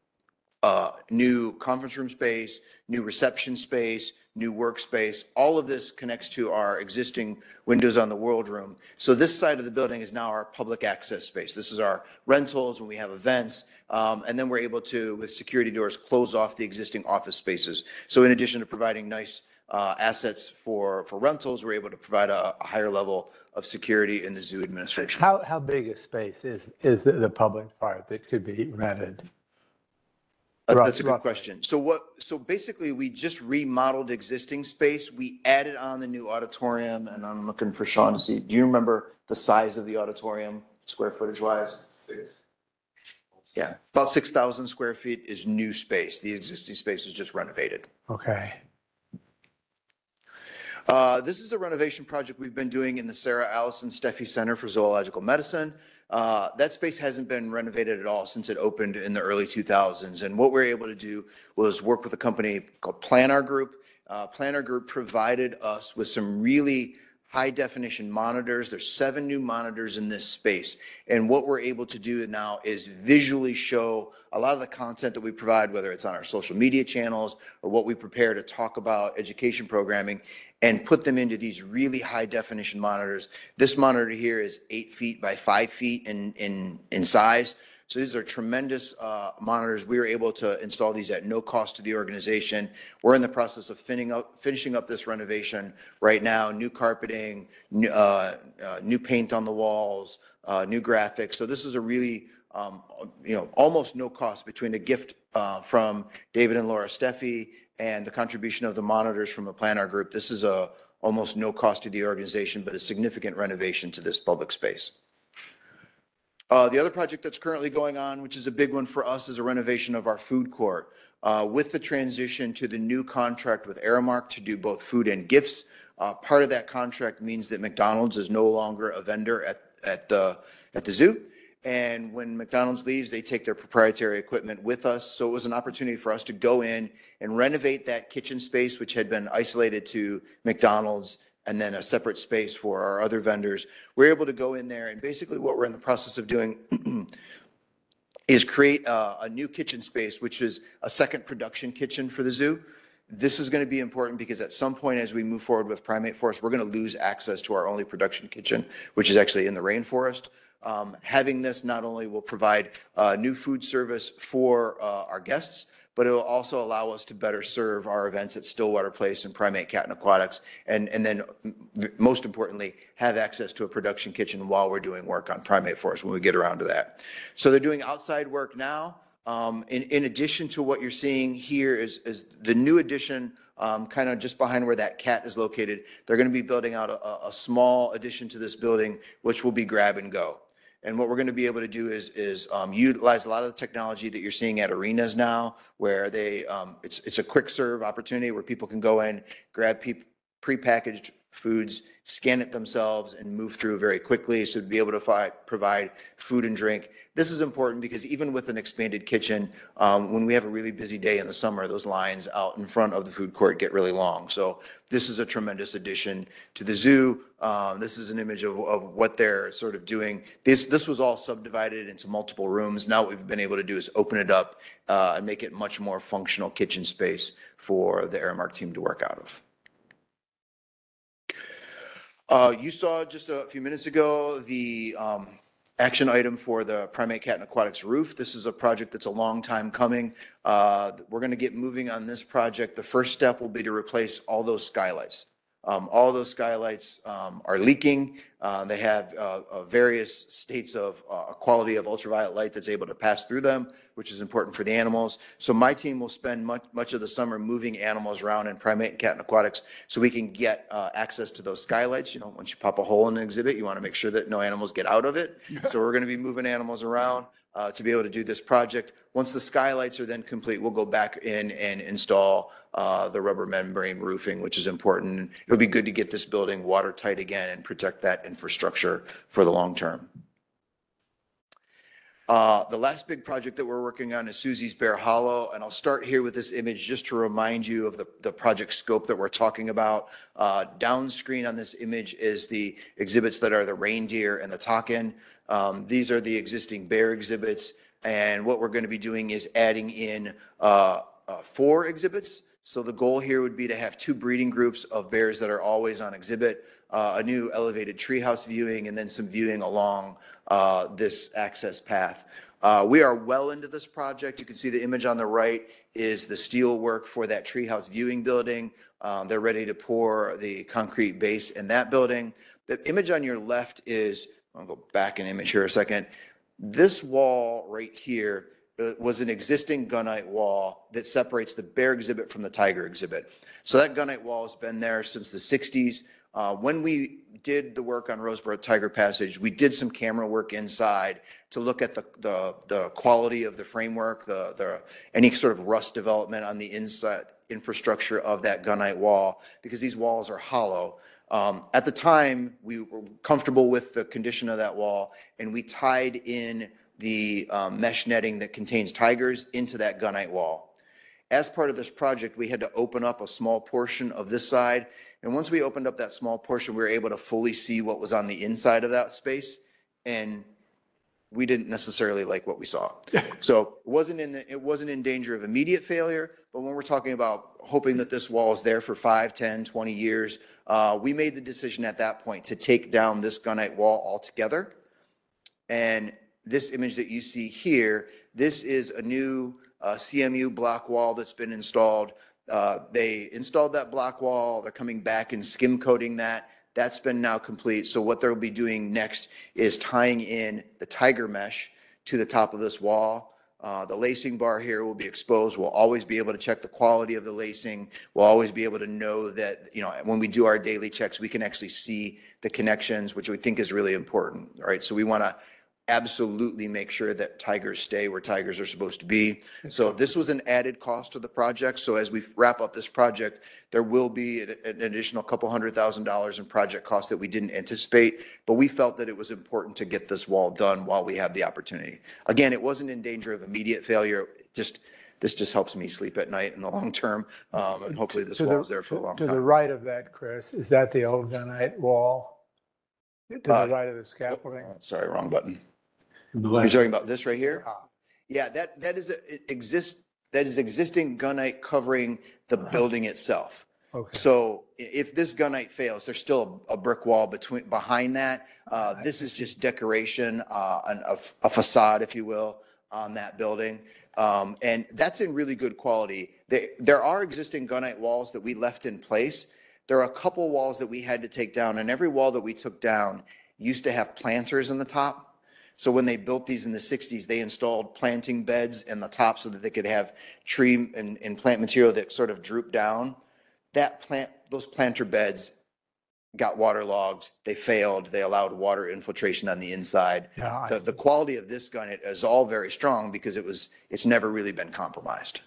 Uh, new conference room space, new reception space, new workspace. All of this connects to our existing Windows on the World room. So this side of the building is now our public access space. This is our rentals when we have events. Um, and then we're able to, with security doors, close off the existing office spaces. So in addition to providing nice uh, assets for, for rentals, we're able to provide a, a higher level of security in the zoo administration. How, how big a space is, is the, the public part that could be rented? Uh, That's a good question. So what, so basically we just remodeled existing space. We added on the new auditorium, and I'm looking for Sean to see. Do you remember the size of the auditorium, square footage wise? Six. Yeah, about six thousand square feet is new space. The existing space is just renovated. Okay. Uh, this is a renovation project we've been doing in the Sarah Allison Steffi Center for Zoological Medicine. Uh, that space hasn't been renovated at all since it opened in the early two thousands. And what we were able to do was work with a company called Planar Group. Uh, Planar Group provided us with some really high definition monitors. There's seven new monitors in this space. And what we're able to do now is visually show a lot of the content that we provide, whether it's on our social media channels or what we prepare to talk about education programming, and put them into these really high definition monitors. This monitor here is eight feet by five feet in, in, in size. So these are tremendous uh, monitors. We were able to install these at no cost to the organization. We're in the process of finishing up, finishing up this renovation right now. New carpeting, new, uh, uh, new paint on the walls, uh, new graphics. So this is a really, um, you know, almost no cost between a gift uh, from David and Laura Steffi and the contribution of the monitors from the Planar Group. This is a almost no cost to the organization, but a significant renovation to this public space. Uh, the other project that's currently going on, which is a big one for us, is a renovation of our food court. Uh, with the transition to the new contract with Aramark to do both food and gifts, uh, part of that contract means that McDonald's is no longer a vendor at, at, the, at the zoo. And when McDonald's leaves, they take their proprietary equipment with us. So it was an opportunity for us to go in and renovate that kitchen space, which had been isolated to McDonald's, and then a separate space for our other vendors. We're able to go in there, and basically what we're in the process of doing is create a, a new kitchen space, which is a second production kitchen for the zoo. This is going to be important because at some point as we move forward with Primate Forest, we're going to lose access to our only production kitchen, which is actually in the rainforest. Um, having this not only will provide uh, new food service for uh, our guests, but it will also allow us to better serve our events at Stillwater Place and Primate Cat and Aquatics, and, and then most importantly, have access to a production kitchen while we're doing work on Primate Forest when we get around to that. So they're doing outside work now. Um, in, in addition to what you're seeing here is, is the new addition, um, kind of just behind where that cat is located. They're going to be building out a, a small addition to this building, which will be grab and go. And what we're going to be able to do is, is um, utilize a lot of the technology that you're seeing at arenas now, where they, um, it's, it's a quick serve opportunity where people can go in, grab pe- prepackaged foods, scan it themselves, and move through very quickly. So to be able to fi- provide food and drink. This is important because even with an expanded kitchen, um, when we have a really busy day in the summer, those lines out in front of the food court get really long. So this is a tremendous addition to the zoo. Um, this is an image of, of what they're sort of doing. This, this was all subdivided into multiple rooms. Now what we've been able to do is open it up uh, and make it much more functional kitchen space for the Aramark team to work out of. Uh, you saw just a few minutes ago the um, action item for the Primate Cat and Aquatics roof. This is a project that's a long time coming. Uh, we're going to get moving on this project. The first step will be to replace all those skylights. Um, all those skylights um, are leaking. Uh, they have uh, uh, various states of uh, quality of ultraviolet light that's able to pass through them, which is important for the animals. So my team will spend much, much of the summer moving animals around in Primate, Cat, and Aquatics so we can get uh, access to those skylights. You know, once you pop a hole in an exhibit, you want to make sure that no animals get out of it. So we're going to be moving animals around uh, to be able to do this project. Once the skylights are then complete, we'll go back in and install uh, the rubber membrane roofing, which is important. It'll be good to get this building watertight again and protect that infrastructure for the long term. Uh, the last big project that we're working on is Susie's Bear Hollow, and I'll start here with this image just to remind you of the, the project scope that we're talking about. Uh, down screen on this image is the exhibits that are the reindeer and the takin. Um, these are the existing bear exhibits, and what we're going to be doing is adding in uh, uh, four exhibits. So the goal here would be to have two breeding groups of bears that are always on exhibit, uh, a new elevated treehouse viewing, and then some viewing along uh, this access path. Uh, we are well into this project. You can see the image on the right is the steel work for that treehouse viewing building. Um, they're ready to pour the concrete base in that building. The image on your left is, I'll go back an image here a second. This wall right here uh, was an existing gunite wall that separates the bear exhibit from the tiger exhibit. So that gunite wall has been there since the sixties. Uh, when we did the work on Roseboro Tiger Passage, we did some camera work inside to look at the, the, the quality of the framework, the, the, any sort of rust development on the inside infrastructure of that gunite wall, because these walls are hollow. Um, at the time, we were comfortable with the condition of that wall, and we tied in the um, mesh netting that contains tigers into that gunite wall. As part of this project, we had to open up a small portion of this side, and once we opened up that small portion, we were able to fully see what was on the inside of that space, and we didn't necessarily like what we saw. So it wasn't in the, it wasn't in danger of immediate failure, but when we're talking about hoping that this wall is there for five, ten, twenty years, uh, we made the decision at that point to take down this gunite wall altogether. And this image that you see here, this is a new uh, C M U block wall that's been installed. Uh, they installed that block wall. They're coming back and skim coating that. That's been now complete. So what they'll be doing next is tying in the tiger mesh to the top of this wall. Uh, the lacing bar here will be exposed. We'll always be able to check the quality of the lacing. We'll always be able to know that, you know, when we do our daily checks, we can actually see the connections, which we think is really important. All right. So we want to absolutely make sure that tigers stay where tigers are supposed to be. So this was an added cost to the project. So as we wrap up this project, there will be an additional couple hundred thousand dollars in project costs that we didn't anticipate, but we felt that it was important to get this wall done while we had the opportunity. Again, it wasn't in danger of immediate failure. Just this just helps me sleep at night in the long term. Um, and hopefully this To the- wall is there for a long To the time. right of that, Chris, is that the old gunite wall? To Uh, the right of the scaffolding? Oh, Sorry, wrong button. The You're left. talking about this right here? Ah, Yeah, that, that is, a- it exists, that is existing gunite covering the building itself. Okay. So i- if this gunite fails, there's still a, a brick wall between, behind that. Uh, this is just decoration, uh, an, a f- a facade, if you will, on that building. Um, and that's in really good quality. There, there are existing gunite walls that we left in place. There are a couple walls that we had to take down, and every wall that we took down used to have planters in the top. So when they built these in the sixties, they installed planting beds in the top so that they could have tree and, and plant material that sort of drooped down. That plant, those planter beds got waterlogged, they failed, they allowed water infiltration on the inside. Yeah, I- The, the quality of this gunite is all very strong because it was, it's never really been compromised.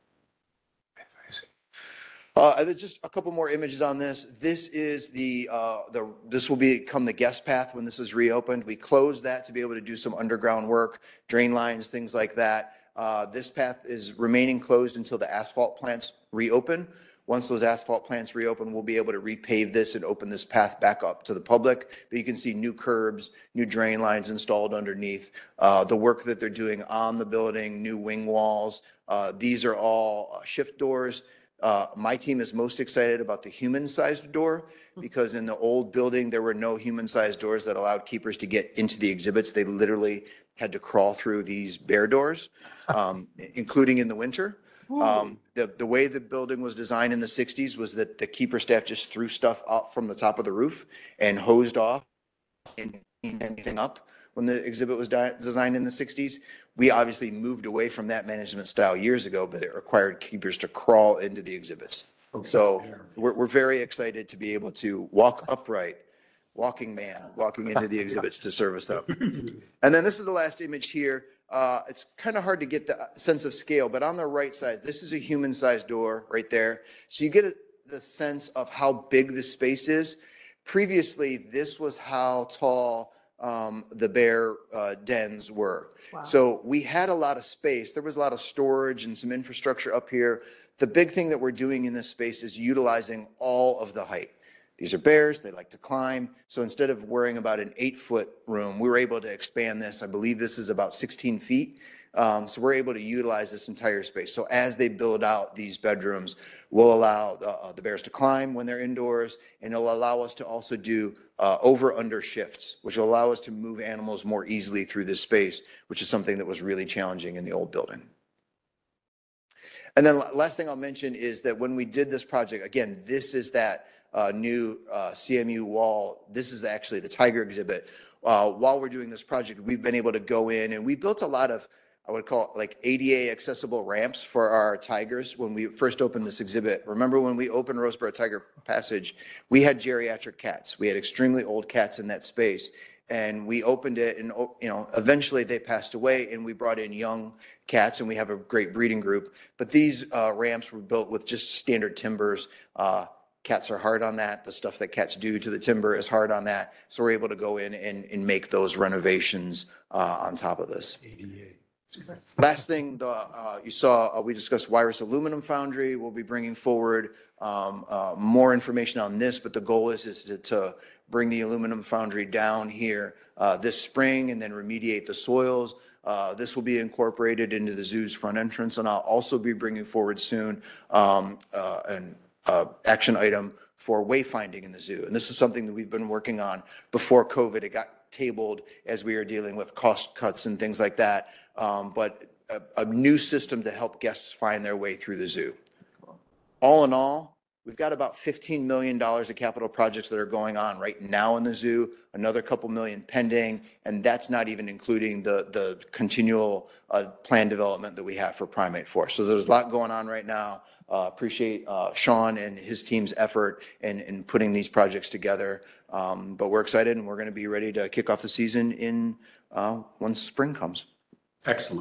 Uh, there's just a couple more images on this. This is the, uh, the, this will become the guest path when this is reopened. We closed that to be able to do some underground work, drain lines, things like that. Uh, this path is remaining closed until the asphalt plants reopen. Once those asphalt plants reopen, we'll be able to repave this and open this path back up to the public. But you can see new curbs, new drain lines installed underneath, uh, the work that they're doing on the building, new wing walls. Uh, these are all uh, shift doors. Uh, my team is most excited about the human-sized door because in the old building, there were no human-sized doors that allowed keepers to get into the exhibits. They literally had to crawl through these bare doors, um, including in the winter. Um, the, the way the building was designed in the sixties was that the keeper staff just threw stuff up from the top of the roof and hosed off and cleaned anything up when the exhibit was di- designed in the sixties. We obviously moved away from that management style years ago, but it required keepers to crawl into the exhibits. So we're, we're very excited to be able to walk upright, walking man, walking into the exhibits to service them. And then this is the last image here. Uh, it's kind of hard to get the sense of scale, but on the right side, this is a human-sized door right there. So you get a, the sense of how big the space is. Previously, this was how tall um, the bear uh, dens were. Wow. So we had a lot of space. There was a lot of storage and some infrastructure up here. The big thing that we're doing in this space is utilizing all of the height. These are bears, they like to climb. So instead of worrying about an eight foot room, we were able to expand this. I believe this is about sixteen feet. Um, so we're able to utilize this entire space. So as they build out these bedrooms, we'll allow the, uh, the bears to climb when they're indoors, and it'll allow us to also do uh, over under shifts, which will allow us to move animals more easily through this space, which is something that was really challenging in the old building. And then last thing I'll mention is that when we did this project, again, this is that uh, new uh, C M U wall. This is actually the tiger exhibit. Uh, while we're doing this project, we've been able to go in and we built a lot of, I would call it like A D A accessible ramps for our tigers when we first opened this exhibit. Remember when we opened Roseboro Tiger Passage, we had geriatric cats. We had extremely old cats in that space. And we opened it and, you know, eventually they passed away and we brought in young cats and we have a great breeding group. But these uh, ramps were built with just standard timbers. Uh, cats are hard on that. The stuff that cats do to the timber is hard on that. So we're able to go in and, and make those renovations uh, on top of this. Last thing, the, uh, you saw, uh, we discussed Wireless Aluminum Foundry. We'll be bringing forward um, uh, more information on this, but the goal is, is to, to bring the aluminum foundry down here uh, this spring and then remediate the soils. Uh, this will be incorporated into the zoo's front entrance, and I'll also be bringing forward soon um, uh, an uh, action item for wayfinding in the zoo. And this is something that we've been working on before COVID. It got tabled as we were dealing with cost cuts and things like that. Um, but a, a new system to help guests find their way through the zoo. All in all, we've got about fifteen million dollars of capital projects that are going on right now in the zoo, another couple million pending, and that's not even including the, the continual uh, plan development that we have for Primate Force. So there's a lot going on right now. Uh, appreciate uh, Sean and his team's effort in, in putting these projects together. Um, but we're excited and we're going to be ready to kick off the season in uh, once spring comes. Excellent.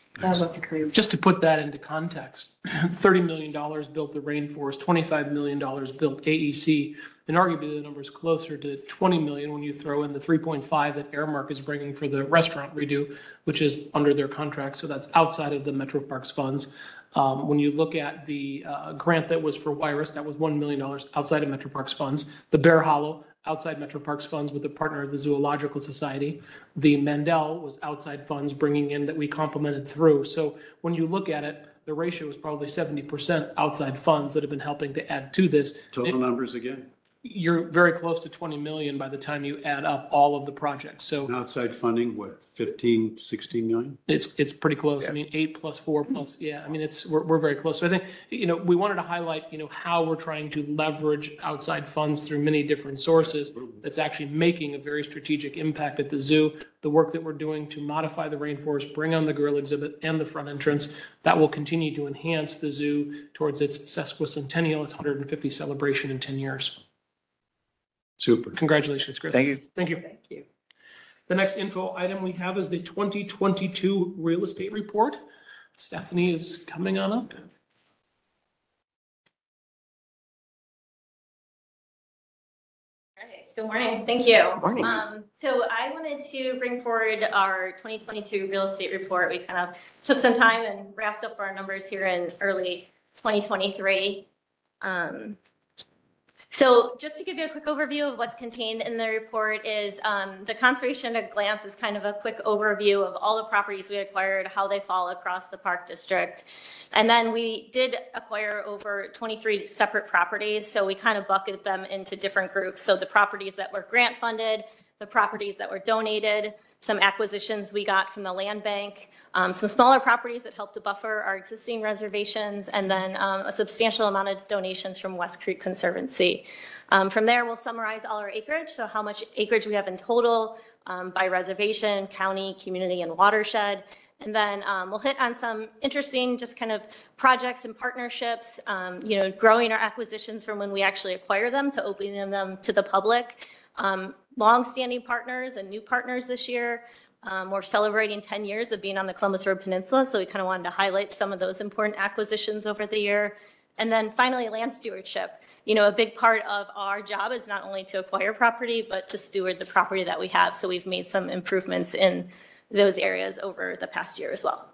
Just to put that into context, thirty million dollars built the Rainforest, twenty-five million dollars built A E C, and arguably the number is closer to twenty million when you throw in the three point five that Airmark is bringing for the restaurant redo, which is under their contract, so that's outside of the Metro Parks funds. Um, when you look at the uh, grant that was for Wirus, that was one million dollars outside of Metro Parks funds. The Bear Hollow, outside Metro Parks funds with a partner of the Zoological Society. The Mandel was outside funds bringing in that we complemented through. So when you look at it, the ratio is probably seventy percent outside funds that have been helping to add to this. Total numbers again? You're very close to twenty million by the time you add up all of the projects. So And outside funding, what, fifteen, sixteen million? it's, it's pretty close. I mean, eight plus four plus, yeah, I mean, it's, we're, we're very close. So I think, you know, we wanted to highlight, you know, how we're trying to leverage outside funds through many different sources that's actually making a very strategic impact at the zoo. The work that we're doing to modify the rainforest, bring on the gorilla exhibit and the front entrance, that will continue to enhance the zoo towards its sesquicentennial, its one hundred fifty celebration in ten years. Super. Congratulations, Chris. Thank you. Thank you. Thank you. The next info item we have is the twenty twenty-two real estate report. Stephanie is coming on up. Good morning. Thank you. Morning. Um, so I wanted to bring forward our twenty twenty-two real estate report. We kind of took some time and wrapped up our numbers here in early twenty twenty-three. Um, So just to give you a quick overview of what's contained in the report is um, the conservation at a glance is kind of a quick overview of all the properties we acquired, how they fall across the park district. And then we did acquire over twenty-three separate properties. So we kind of bucketed them into different groups. So the properties that were grant funded, the properties that were donated, some acquisitions we got from the land bank, um, some smaller properties that helped to buffer our existing reservations, and then um, a substantial amount of donations from West Creek Conservancy. Um, from there, we'll summarize all our acreage, so how much acreage we have in total um, by reservation, county, community, and watershed. And then um, we'll hit on some interesting just kind of projects and partnerships, um, you know, growing our acquisitions from when we actually acquire them to opening them to the public. Um, long-standing partners and new partners this year. Um, we're celebrating ten years of being on the Columbus Road Peninsula, so we kind of wanted to highlight some of those important acquisitions over the year. And then finally, land stewardship. You know, a big part of our job is not only to acquire property, but to steward the property that we have. So we've made some improvements in those areas over the past year as well.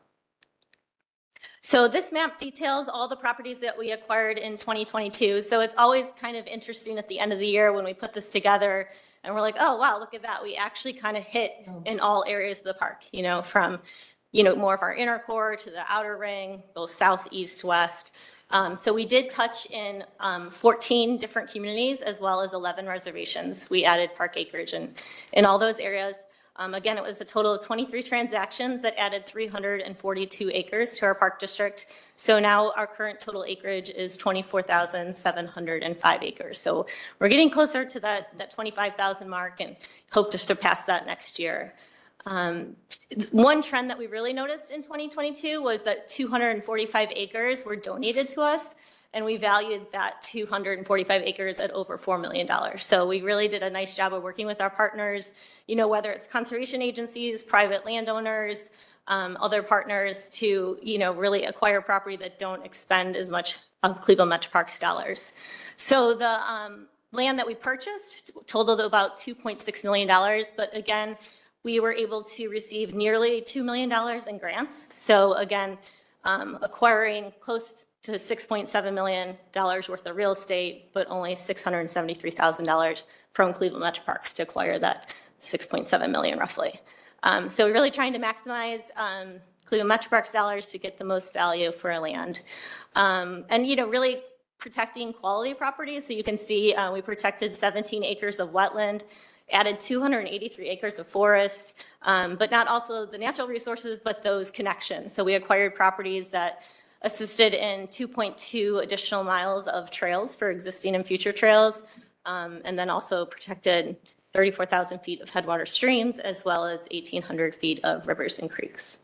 So this map details all the properties that we acquired in twenty twenty-two. So it's always kind of interesting at the end of the year when we put this together and we're like, oh, wow, look at that. We actually kind of hit in all areas of the park, you know, from, you know, more of our inner core to the outer ring, both south, east, west. Um, so we did touch in um, fourteen different communities as well as eleven reservations. We added park acreage in, in all those areas. Um, again, it was a total of twenty-three transactions that added three hundred forty-two acres to our park district. So now our current total acreage is twenty-four thousand seven hundred five acres. So we're getting closer to that, that twenty-five thousand mark and hope to surpass that next year. Um, one trend that we really noticed in twenty twenty-two was that two hundred forty-five acres were donated to us. And we valued that two hundred forty-five acres at over four million dollars. So we really did a nice job of working with our partners, you know, whether it's conservation agencies, private landowners, um, other partners to, you know, really acquire property that don't expend as much of Cleveland Metro Parks dollars. So the um, land that we purchased totaled about two point six million dollars. But again, we were able to receive nearly two million dollars in grants. So again, um, acquiring close to six point seven million dollars worth of real estate, but only six hundred seventy-three thousand dollars from Cleveland Metro Parks to acquire that six point seven million dollars roughly. Um, so we're really trying to maximize um, Cleveland Metro Parks dollars to get the most value for our land. Um, and, you know, really protecting quality properties. So you can see uh, we protected seventeen acres of wetland, added two hundred eighty-three acres of forest, um, but not also the natural resources, but those connections. So we acquired properties that assisted in two point two additional miles of trails for existing and future trails, um, and then also protected thirty-four thousand feet of headwater streams, as well as eighteen hundred feet of rivers and creeks.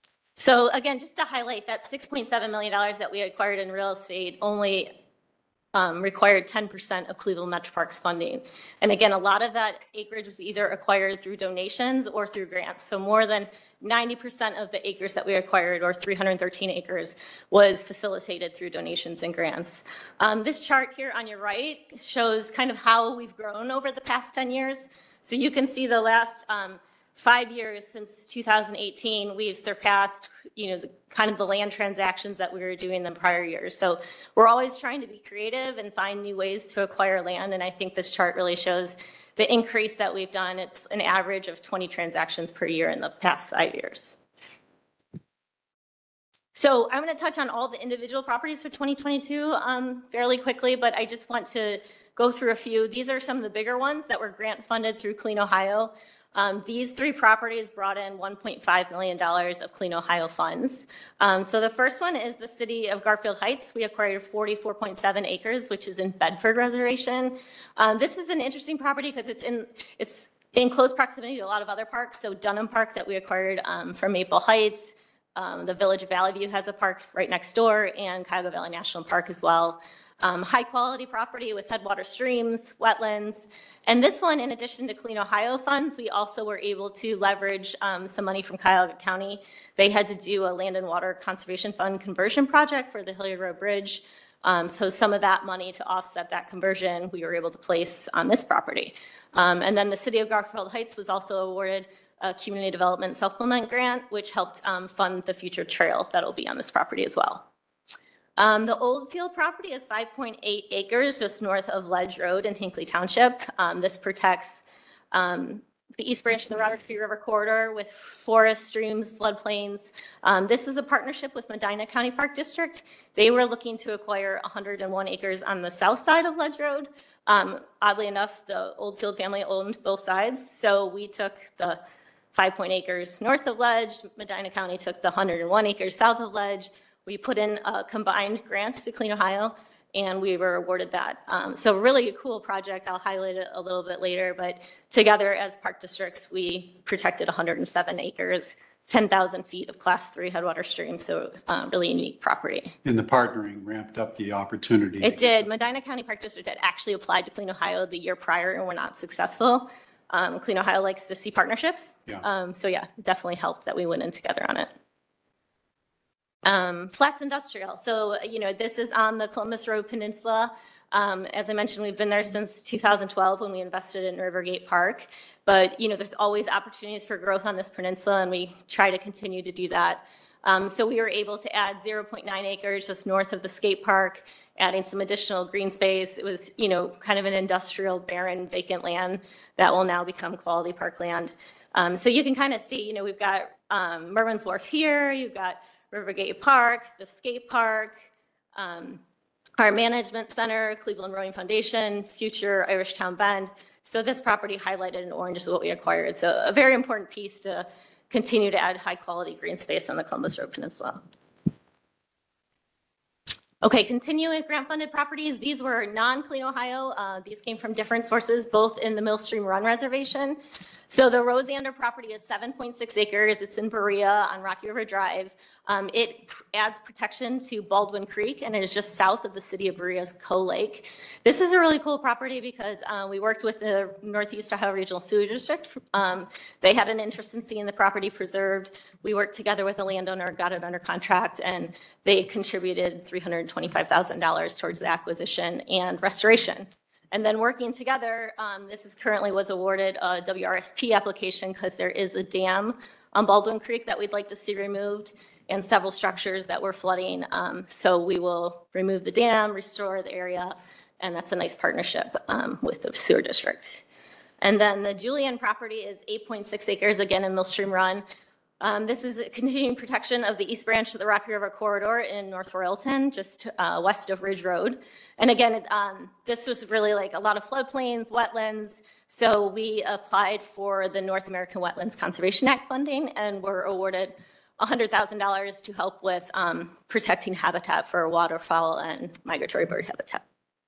So again, just to highlight that six point seven million dollars that we acquired in real estate, only um, required ten percent of Cleveland Metro Parks funding. And again, a lot of that acreage was either acquired through donations or through grants. So more than ninety percent of the acres that we acquired, or three hundred thirteen acres, was facilitated through donations and grants. Um, this chart here on your right shows kind of how we've grown over the past ten years. So you can see the last um, five years since two thousand eighteen, we've surpassed, you know, the, kind of the land transactions that we were doing in the prior years. So we're always trying to be creative and find new ways to acquire land. And I think this chart really shows the increase that we've done. It's an average of twenty transactions per year in the past five years. So I'm going to touch on all the individual properties for twenty twenty-two um, fairly quickly, but I just want to go through a few. These are some of the bigger ones that were grant funded through Clean Ohio. Um, these three properties brought in one point five million dollars of Clean Ohio funds. Um, so the first one is the city of Garfield Heights. We acquired forty-four point seven acres, which is in Bedford Reservation. Um, this is an interesting property because it's in, it's in close proximity to a lot of other parks. So Dunham Park that we acquired um, from Maple Heights. Um, the Village of Valley View has a park right next door, and Cuyahoga Valley National Park as well. Um, high quality property with headwater streams, wetlands. And this one, in addition to Clean Ohio funds, we also were able to leverage um, some money from Cuyahoga County. They had to do a land and water conservation fund conversion project for the Hilliard Road Bridge. Um, so some of that money to offset that conversion, we were able to place on this property. Um, and then the city of Garfield Heights was also awarded a community development supplement grant, which helped um, fund the future trail that'll be on this property as well. Um, the Oldfield property is five point eight acres just north of Ledge Road in Hinckley Township. Um, this protects um, the East Branch of the Rotterdam River corridor with forests, streams, floodplains. Um, this was a partnership with Medina County Park District. They were looking to acquire one hundred one acres on the south side of Ledge Road. Um, oddly enough, the Oldfield family owned both sides, so we took the five point eight acres north of Ledge. Medina County took the one hundred one acres south of Ledge. We put in a combined grant to Clean Ohio, and we were awarded that. Um, so really a cool project. I'll highlight it a little bit later, but together as park districts, we protected one hundred seven acres, ten thousand feet of class three headwater streams. So um, really unique property. And the partnering ramped up the opportunity. It did. Medina County Park District had actually applied to Clean Ohio the year prior and were not successful. Um, Clean Ohio likes to see partnerships. Yeah. Um, so yeah, it definitely helped that we went in together on it. Um, Flats Industrial. So, you know, this is on the Columbus Road Peninsula. Um, as I mentioned, we've been there since two thousand twelve when we invested in Rivergate Park. But, you know, there's always opportunities for growth on this peninsula, and we try to continue to do that. Um, so we were able to add zero point nine acres just north of the skate park, adding some additional green space. It was, you know, kind of an industrial, barren, vacant land that will now become quality parkland. Um, so you can kind of see, you know, we've got um, Merwin's Wharf here, you've got Rivergate Park, the skate park, um, our management center, Cleveland Rowing Foundation, future Irish Town Bend. So this property highlighted in orange is what we acquired. So a very important piece to continue to add high quality green space on the Columbus Road Peninsula. Okay, continuing with grant funded properties. These were non-Clean Ohio. Uh, these came from different sources, both in the Millstream Run Reservation. So the Rosander property is seven point six acres. It's in Berea on Rocky River Drive. Um, it adds protection to Baldwin Creek, and it is just south of the city of Berea's Coe Lake. This is a really cool property because uh, we worked with the Northeast Ohio Regional Sewer District. Um, they had an interest in seeing the property preserved. We worked together with the landowner, got it under contract, and they contributed three hundred twenty-five thousand dollars towards the acquisition and restoration. And then working together, um, this is currently was awarded a W R S P application because there is a dam on Baldwin Creek that we'd like to see removed and several structures that were flooding. Um, so we will remove the dam, restore the area, and that's a nice partnership um, with the sewer district. And then the Julian property is eight point six acres, again in Millstream Run. Um, this is a continuing protection of the East Branch of the Rocky River corridor in North Royalton, just uh, west of Ridge Road. And again, it, um, this was really like a lot of floodplains, wetlands. So we applied for the North American Wetlands Conservation Act funding and were awarded one hundred thousand dollars to help with um, protecting habitat for waterfowl and migratory bird habitat.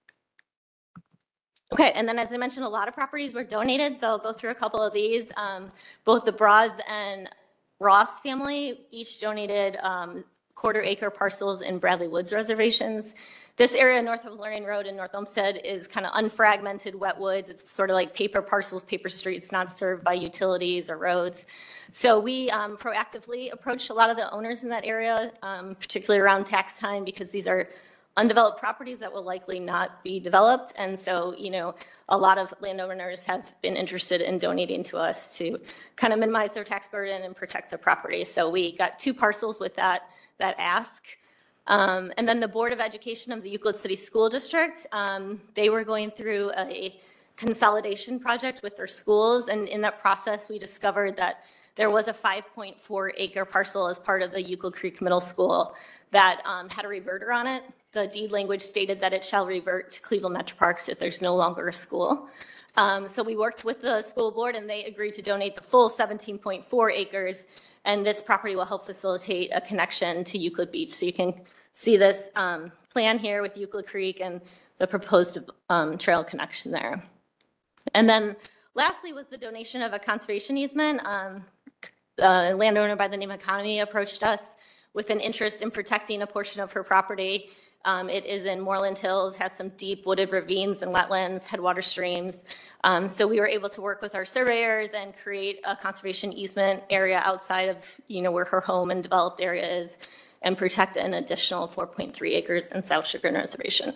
Okay, and then as I mentioned, a lot of properties were donated. So I'll go through a couple of these. Um, both the Bras and Ross family each donated um, quarter acre parcels in Bradley Woods reservations. This area north of Lorraine Road in North Olmsted is kind of unfragmented wet woods. It's sort of like paper parcels, paper streets, not served by utilities or roads. So we um, proactively approached a lot of the owners in that area, um, particularly around tax time, because these are undeveloped properties that will likely not be developed. And so, you know, a lot of landowners have been interested in donating to us to kind of minimize their tax burden and protect their property. So we got two parcels with that, that ask. Um, and then the Board of Education of the Euclid City School District, um, they were going through a consolidation project with their schools. And in that process, we discovered that there was a five point four acre parcel as part of the Euclid Creek Middle School that um, had a reverter on it. The deed language stated that it shall revert to Cleveland Metro Parks if there's no longer a school. Um, so we worked with the school board and they agreed to donate the full seventeen point four acres. And this property will help facilitate a connection to Euclid Beach. So you can see this um, plan here with Euclid Creek and the proposed um, trail connection there. And then lastly was the donation of a conservation easement. Um, a landowner by the name of Economy approached us with an interest in protecting a portion of her property. Um, it is in Moreland Hills, has some deep wooded ravines and wetlands, headwater streams. Um, so we were able to work with our surveyors and create a conservation easement area outside of, you know, where her home and developed area is, and protect an additional four point three acres in South Chagrin Reservation.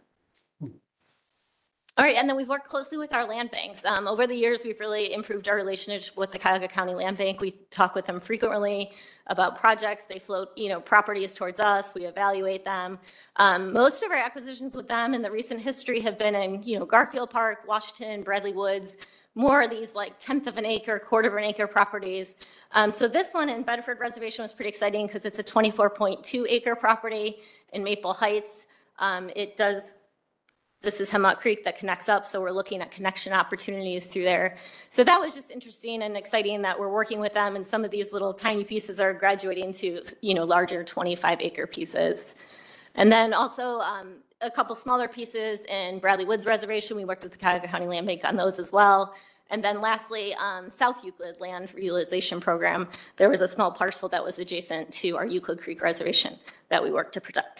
All right, and then we've worked closely with our land banks. Um, over the years, we've really improved our relationship with the Cuyahoga County Land Bank. We talk with them frequently about projects. They float, you know, properties towards us. We evaluate them. Um, most of our acquisitions with them in the recent history have been in, you know, Garfield Park, Washington, Bradley Woods, more of these like tenth of an acre, quarter of an acre properties. Um, so this one in Bedford Reservation was pretty exciting because it's a twenty-four point two acre property in Maple Heights. Um, it does This is Hemlock Creek that connects up, so we're looking at connection opportunities through there. So that was just interesting and exciting that we're working with them, and some of these little tiny pieces are graduating to, you know, larger twenty-five acre pieces. And then also um, a couple smaller pieces in Bradley Woods Reservation. We worked with the Cuyahoga County Land Bank on those as well. And then lastly, um, South Euclid Land Realization Program. There was a small parcel that was adjacent to our Euclid Creek Reservation that we worked to protect.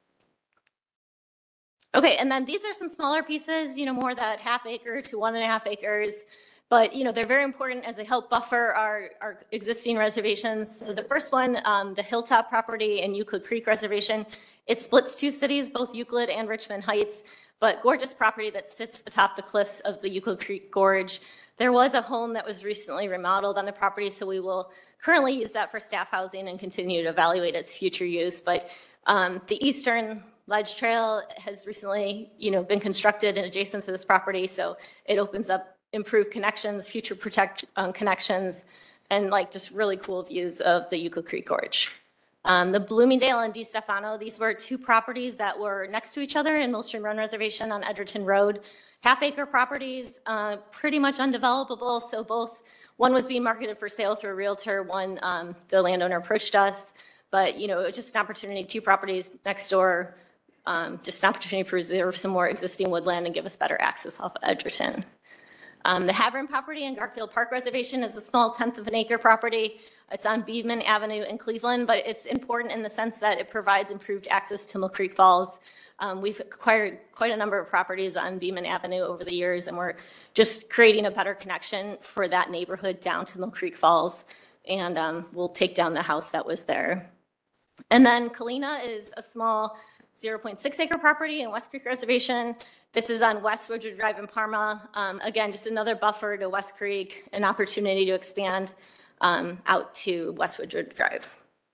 Okay, and then these are some smaller pieces, you know, more that half acre to one and a half acres. But, you know, they're very important as they help buffer our, our existing reservations. So the first one, um, the Hilltop property in Euclid Creek Reservation, it splits two cities, both Euclid and Richmond Heights, but gorgeous property that sits atop the cliffs of the Euclid Creek Gorge. There was a home that was recently remodeled on the property, so we will currently use that for staff housing and continue to evaluate its future use. But um, the eastern Ledge Trail has recently, you know, been constructed and adjacent to this property, so it opens up improved connections, future protect um, connections, and like just really cool views of the Euclid Creek Gorge. Um, the Bloomingdale and Di Stefano, these were two properties that were next to each other in Millstream Run Reservation on Edgerton Road. Half acre properties, uh, pretty much undevelopable, so both, one was being marketed for sale through a realtor, one um, the landowner approached us, but you know, it was just an opportunity, two properties next door, um, just an opportunity to preserve some more existing woodland and give us better access off of Edgerton. Um, the Havern property in Garfield Park Reservation is a small tenth of an acre property. It's on Beedman Avenue in Cleveland, but it's important in the sense that it provides improved access to Mill Creek Falls. Um, we've acquired quite a number of properties on Beedman Avenue over the years, and we're just creating a better connection for that neighborhood down to Mill Creek Falls, and um, we'll take down the house that was there. And then Kalina is a small zero point six acre property in West Creek Reservation. This is on West Woodruff Drive in Parma. Um, again, just another buffer to West Creek, an opportunity to expand um, out to West Woodruff Drive.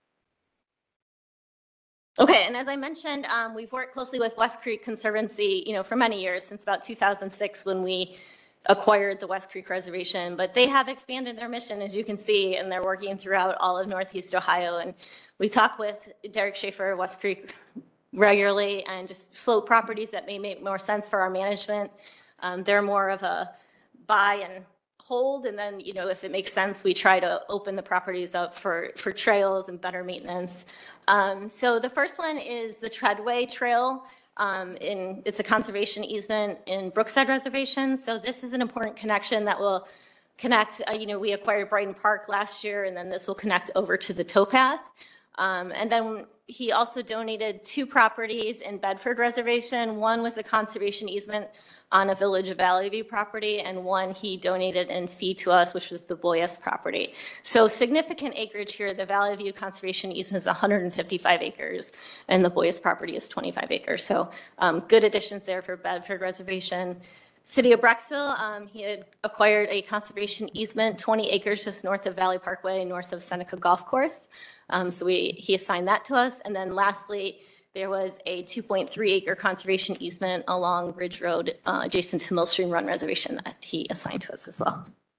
Okay, and as I mentioned, um, we've worked closely with West Creek Conservancy, you know, for many years, since about two thousand six when we acquired the West Creek Reservation, but they have expanded their mission, as you can see, and they're working throughout all of Northeast Ohio. And we talk with Derek Schaefer, West Creek, regularly, and just float properties that may make more sense for our management. Um, they're more of a buy and hold, and then, you know, if it makes sense, we try to open the properties up for, for trails and better maintenance. Um, so the first one is the Treadway Trail. Um, in, it's a conservation easement in Brookside Reservation. So this is an important connection that will connect, uh, you know, we acquired Brighton Park last year, and then this will connect over to the towpath. Um, and then he also donated two properties in Bedford Reservation. One was a conservation easement on a Village of Valley View property, and one he donated in fee to us, which was the Boyas property. So significant acreage here. The Valley View conservation easement is one hundred fifty-five acres, and the Boyas property is twenty-five acres. So um, good additions there for Bedford Reservation. City of Brexville, um, he had acquired a conservation easement, twenty acres just north of Valley Parkway, north of Seneca Golf Course. Um, so we, he assigned that to us. And then lastly, there was a two point three acre conservation easement along Ridge Road, uh, adjacent to Millstream Run Reservation that he assigned to us as well.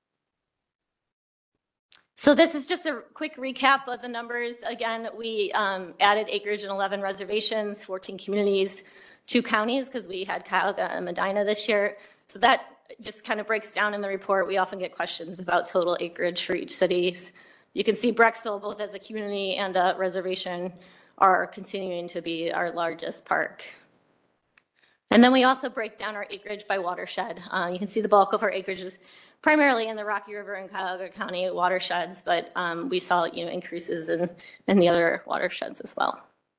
So this is just a quick recap of the numbers. Again, we um, added acreage in eleven reservations, fourteen communities, two counties, because we had Cuyahoga and Medina this year. So that just kind of breaks down in the report. We often get questions about total acreage for each cities. You can see Brexville, both as a community and a reservation, are continuing to be our largest park. And then we also break down our acreage by watershed. Uh, you can see the bulk of our acreage is primarily in the Rocky River and Cuyahoga County watersheds, but um, we saw, you know, increases in, in the other watersheds as well.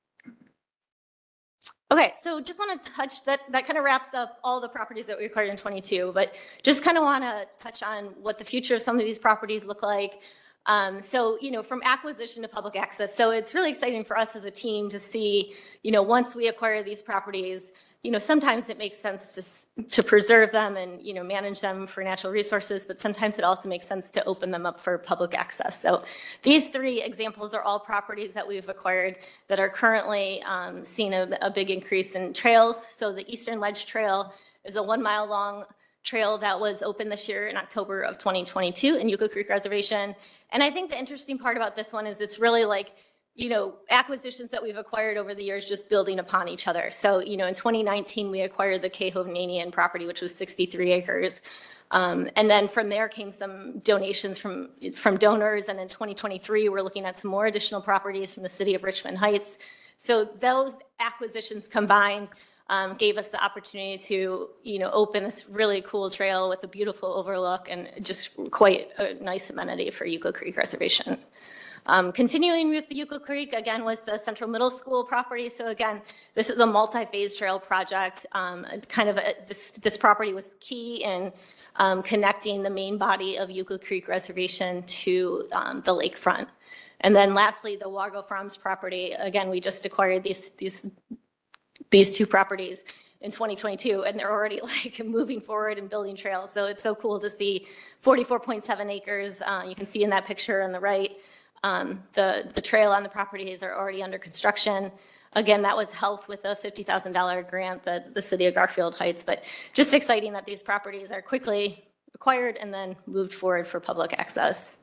Okay, so just want to touch that, that kind of wraps up all the properties that we acquired in twenty-two, but just kind of want to touch on what the future of some of these properties look like. Um, so, you know, from acquisition to public access. So it's really exciting for us as a team to see, you know, once we acquire these properties, you know, sometimes it makes sense to, to preserve them and, you know, manage them for natural resources, but sometimes it also makes sense to open them up for public access. So these three examples are all properties that we've acquired that are currently um, seeing a, a big increase in trails. So the Eastern Ledge Trail is a one mile long trail that was open this year in October of twenty twenty-two in Yucca Creek Reservation. And I think the interesting part about this one is it's really like, you know, acquisitions that we've acquired over the years just building upon each other. So, you know, in twenty nineteen, we acquired the Cahovnanian property, which was sixty-three acres. Um, and then from there came some donations from, from donors. And in twenty twenty-three, we're looking at some more additional properties from the city of Richmond Heights. So those acquisitions combined um, gave us the opportunity to, you know, open this really cool trail with a beautiful overlook and just quite a nice amenity for Yucca Creek Reservation. Um, continuing with the Yucca Creek, again, was the Central Middle School property. So again, this is a multi-phase trail project. Um, kind of a, this, this property was key in um, connecting the main body of Yucca Creek Reservation to um, the lakefront. And then lastly, the Wago Farms property. Again, we just acquired these, these, these two properties in twenty twenty-two, and they're already like moving forward and building trails. So it's so cool to see forty-four point seven acres. Uh, you can see in that picture on the right. Um, the, the trail on the properties are already under construction. Again, that was helped with a fifty thousand dollar grant that the city of Garfield Heights, but just exciting that these properties are quickly acquired and then moved forward for public access.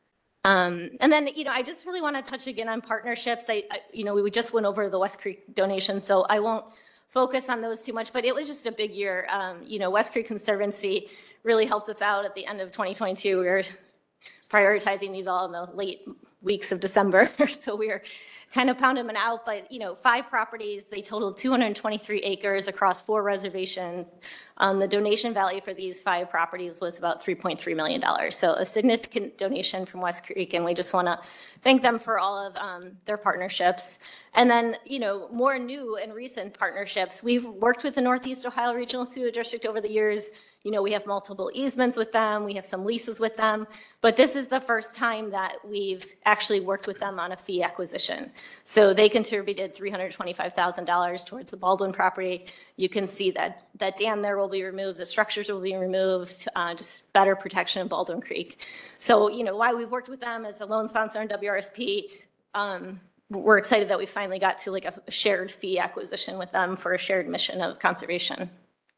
Um, and then, you know, I just really want to touch again on partnerships. I, I, you know, we just went over the West Creek donation, so I won't focus on those too much, but it was just a big year. Um, you know, West Creek Conservancy really helped us out at the end of twenty twenty-two. We were prioritizing these all in the late weeks of December. So we were kind of pounding them out, but, you know, five properties, they totaled two hundred twenty-three acres across four reservations. Um, the donation value for these five properties was about three point three million dollars. So a significant donation from West Creek, and we just want to thank them for all of um, their partnerships. And then, you know, more new and recent partnerships. We've worked with the Northeast Ohio Regional Sewer District over the years. You know, we have multiple easements with them. We have some leases with them. But this is the first time that we've actually worked with them on a fee acquisition. So they contributed three hundred twenty-five thousand dollars towards the Baldwin property. You can see that that dam there will be removed. The structures will be removed, uh, just better protection of Baldwin Creek. So, you know, why we've worked with them as a loan sponsor in W R S P, um, we're excited that we finally got to like a shared fee acquisition with them for a shared mission of conservation.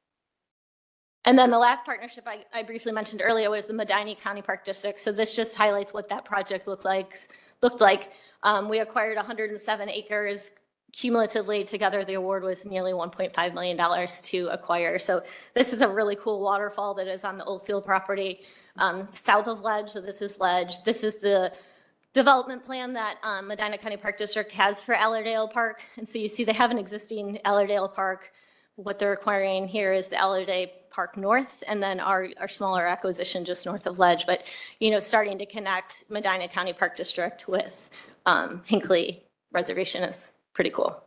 And then the last partnership I, I briefly mentioned earlier was the Medina County Park District. So this just highlights what that project looked like. Looked like. Um, we acquired one hundred seven acres. Cumulatively together, the award was nearly one point five million dollars to acquire. So this is a really cool waterfall that is on the Oldfield property um, south of Ledge. So this is Ledge. This is the development plan that um, Medina County Park District has for Allerdale Park. And so you see they have an existing Allerdale Park. What they're acquiring here is the Allerdale Park North, and then our, our smaller acquisition just north of Ledge. But, you know, starting to connect Medina County Park District with um, Hinckley Reservation is pretty cool.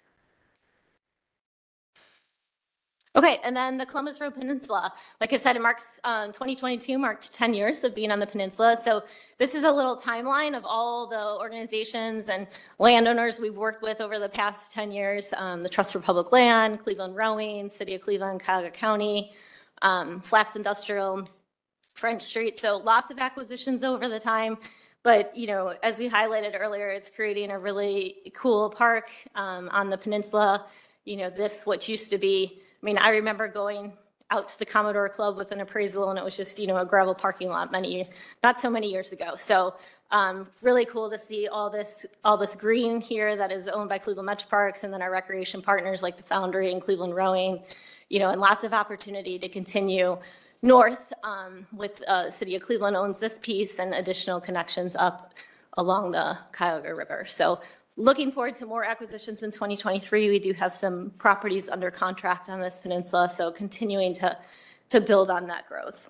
Okay, and then the Columbus Road Peninsula. Like I said, it marks, um, twenty twenty-two marked ten years of being on the peninsula. So this is a little timeline of all the organizations and landowners we've worked with over the past ten years. Um, the Trust for Public Land, Cleveland Rowing, City of Cleveland, Cuyahoga County, um, Flats Industrial, French Street. So lots of acquisitions over the time. But, you know, as we highlighted earlier, it's creating a really cool park um, on the peninsula. You know, this, what used to be, I mean, I remember going out to the Commodore Club with an appraisal and it was just, you know, a gravel parking lot many, not so many years ago. So um, really cool to see all this, all this green here that is owned by Cleveland Metro Parks, and then our recreation partners like the Foundry and Cleveland Rowing, you know, and lots of opportunity to continue north um, with uh, City of Cleveland owns this piece and additional connections up along the Cuyahoga River. So looking forward to more acquisitions in twenty twenty-three. We do have some properties under contract on this peninsula, so continuing to, to build on that growth.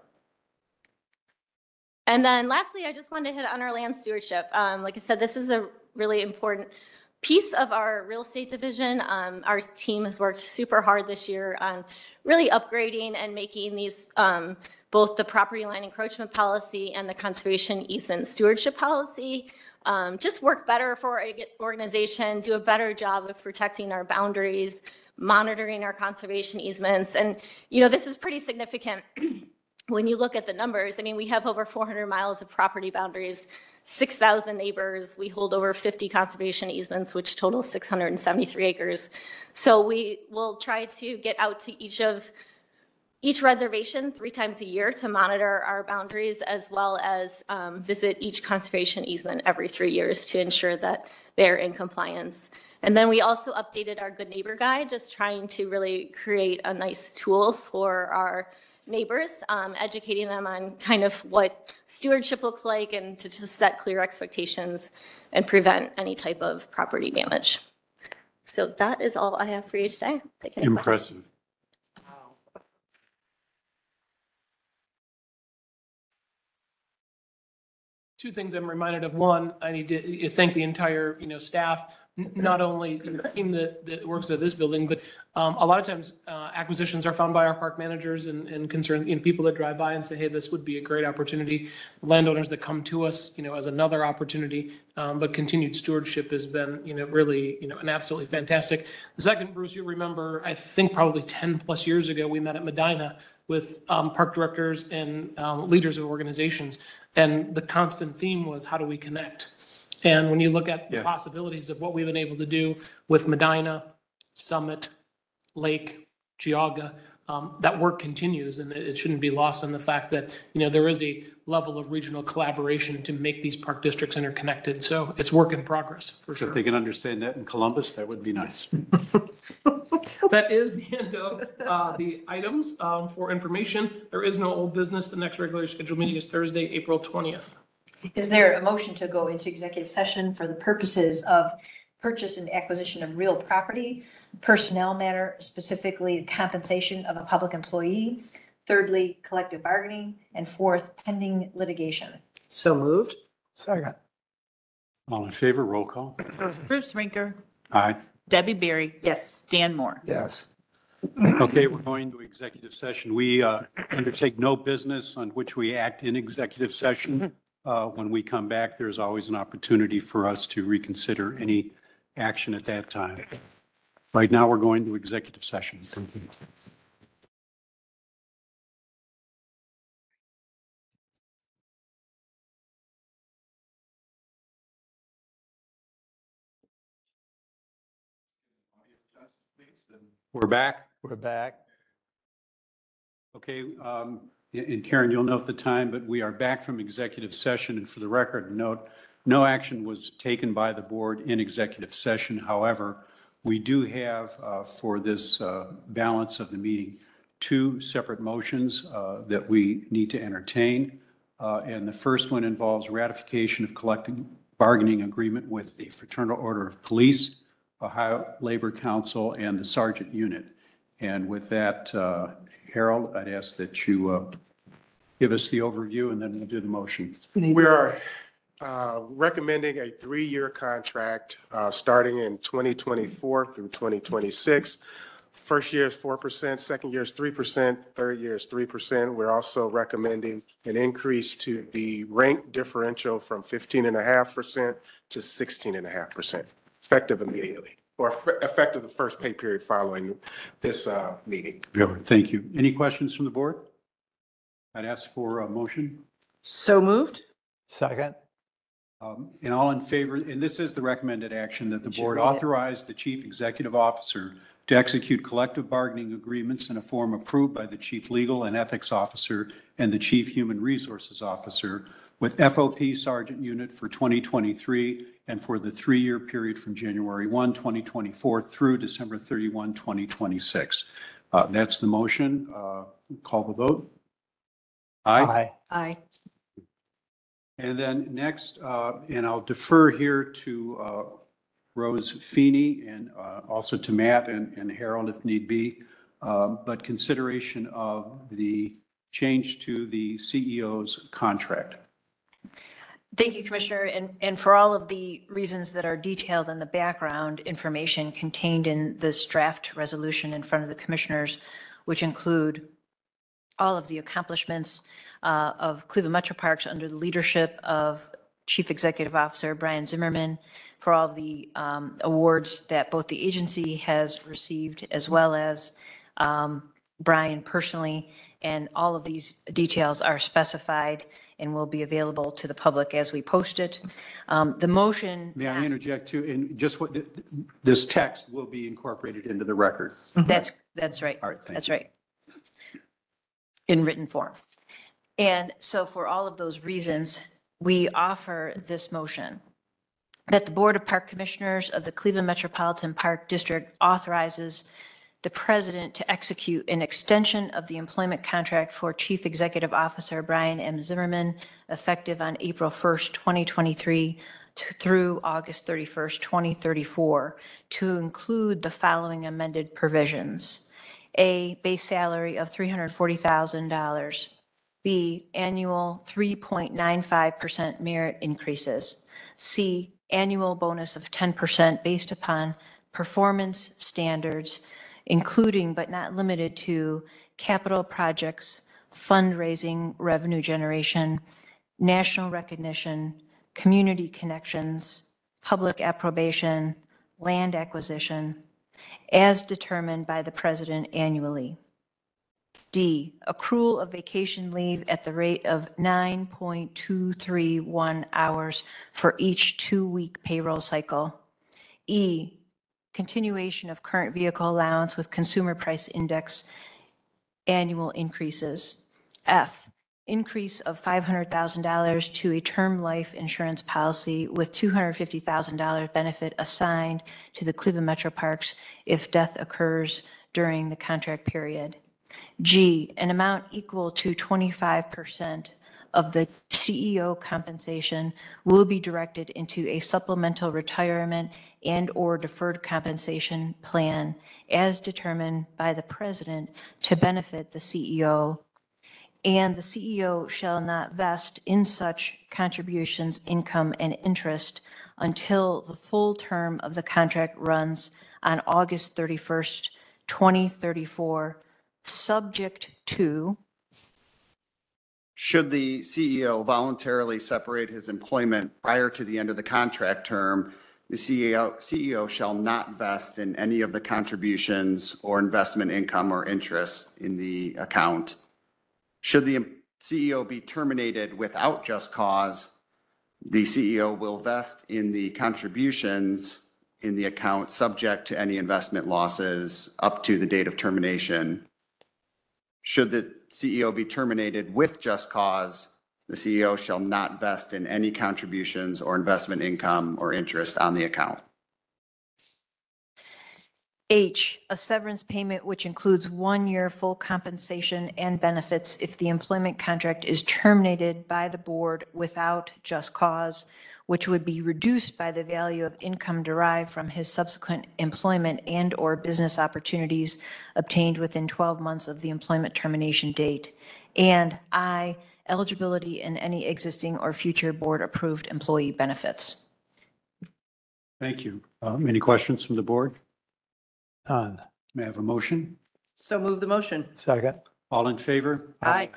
And then lastly, I just wanted to hit on our land stewardship. Um, like I said, this is a really important piece of our real estate division. Um, our team has worked super hard this year on really upgrading and making these, um, both the property line encroachment policy and the conservation easement stewardship policy, um, just work better for our organization, do a better job of protecting our boundaries, monitoring our conservation easements. And, you know, this is pretty significant when you look at the numbers. I mean, we have over four hundred miles of property boundaries, six thousand neighbors. We hold over fifty conservation easements, which total six hundred seventy-three acres. So we will try to get out to each of each reservation three times a year to monitor our boundaries, as well as um, visit each conservation easement every three years to ensure that they're in compliance. And then we also updated our Good Neighbor Guide, just trying to really create a nice tool for our neighbors, um, educating them on kind of what stewardship looks like and to just set clear expectations and prevent any type of property damage. So that is all I have for you today. Take any questions. Impressive. Two things I'm reminded of. One, I need to thank the entire, you know, staff, n- not only the team that, that works at this building, but um, a lot of times uh, acquisitions are found by our park managers and, and concerned, you know, people that drive by and say, hey, this would be a great opportunity. Landowners that come to us, you know, as another opportunity, um, but continued stewardship has been, you know, really, you know, an absolutely fantastic. The second, Bruce, you remember, I think probably ten plus years ago, we met at Medina with um, park directors and um, leaders of organizations. And the constant theme was, how do we connect? And when you look at the Yeah. possibilities of what we've been able to do with Medina, Summit, Lake, Geauga, um, that work continues, and it it shouldn't be lost on the fact that, you know, there is a level of regional collaboration to make these park districts interconnected. So it's work in progress, for If sure. they can understand that in Columbus, that would be nice. That is the end of uh, the items um, for information. There is no old business. The next regularly scheduled meeting is Thursday, April twentieth. Is there a motion to go into executive session for the purposes of purchase and acquisition of real property, personnel matter, specifically compensation of a public employee, thirdly, collective bargaining, and fourth, pending litigation? So moved. Second. All in favor, roll call. Bruce Rinker, Aye. Debbie Berry, Yes. Dan Moore. Yes. Okay, we're going to executive session. We uh, undertake no business on which we act in executive session. Uh, When we come back, there's always an opportunity for us to reconsider any action at that time. Right now, we're going to executive session. We're back. We're back. Okay, um, and Karen, you'll note the time, but we are back from executive session. And for the record, note, no action was taken by the board in executive session. However, we do have uh, for this uh, balance of the meeting, two separate motions uh, that we need to entertain. Uh, And the first one involves ratification of collective bargaining agreement with the Fraternal Order of Police, Ohio Labor Council, and the Sergeant Unit. And with that, uh, Harold, I'd ask that you uh, give us the overview and then we'll do the motion. We are uh, recommending a three-year contract uh, starting in twenty twenty-four through twenty twenty-six. First year is four percent, second year is three percent, third year is three percent. We're also recommending an increase to the rank differential from fifteen and a half percent to sixteen and a half percent, effective immediately, or eff- effective the first pay period following this uh, meeting. Thank you. Any questions from the board? I'd ask for a motion. So moved. Second. Um, And all in favor, and this is the recommended action, that the should board read it. authorize the chief executive officer to execute collective bargaining agreements in a form approved by the chief legal and ethics officer and the chief human resources officer with F O P Sergeant Unit for twenty twenty-three and for the three-year period from January first, twenty twenty-four through December thirty-first, twenty twenty-six. Uh, That's the motion. Uh, Call the vote. Aye. Aye. And then next, uh, and I'll defer here to uh, Rose Feeney and uh, also to Matt and and Harold if need be, um, but consideration of the change to the C E O's contract. Thank you, Commissioner, and, and for all of the reasons that are detailed in the background information contained in this draft resolution in front of the commissioners, which include all of the accomplishments uh, of Cleveland Metro Parks under the leadership of Chief Executive Officer Brian Zimmerman, for all of the um, awards that both the agency has received, as well as um, Brian personally, and all of these details are specified and will be available to the public as we post it. Um, The motion. May I interject too? And just what, this text will be incorporated into the record. That's, that's right. All right, thank That's you. right. In written form. And so for all of those reasons, we offer this motion that the Board of Park Commissioners of the Cleveland Metropolitan Park District authorizes the president to execute an extension of the employment contract for Chief Executive Officer Brian M. Zimmerman, effective on April first, twenty twenty-three to- through August thirty-first, twenty thirty-four, to include the following amended provisions. A, base salary of three hundred forty thousand dollars. B, annual three point nine five percent merit increases. C, annual bonus of ten percent based upon performance standards, including but not limited to capital projects, fundraising, revenue generation, national recognition, community connections, public approbation, land acquisition, as determined by the president annually. D, accrual of vacation leave at the rate of nine point two three one hours for each two-week payroll cycle. E, continuation of current vehicle allowance with consumer price index annual increases. F, increase of five hundred thousand dollars to a term life insurance policy with two hundred fifty thousand dollars benefit assigned to the Cleveland Metro Parks if death occurs during the contract period. G, an amount equal to twenty-five percent of the C E O compensation will be directed into a supplemental retirement and/or deferred compensation plan as determined by the president to benefit the C E O. And the C E O shall not vest in such contributions, income, and interest until the full term of the contract runs on August thirty-first, twenty thirty-four, subject to. Should the C E O voluntarily separate his employment prior to the end of the contract term, the C E O, C E O shall not vest in any of the contributions or investment income or interest in the account. Should the C E O be terminated without just cause, the C E O will vest in the contributions in the account subject to any investment losses up to the date of termination. Should the C E O be terminated with just cause, the C E O shall not vest in any contributions or investment income or interest on the account. H, a severance payment which includes one year full compensation and benefits if the employment contract is terminated by the board without just cause, which would be reduced by the value of income derived from his subsequent employment and/or business opportunities obtained within twelve months of the employment termination date. And I, eligibility, and any existing or future board-approved employee benefits. Thank you. Um, Any questions from the board? None. May I have a motion? So move the motion. Second. All in favor? Aye.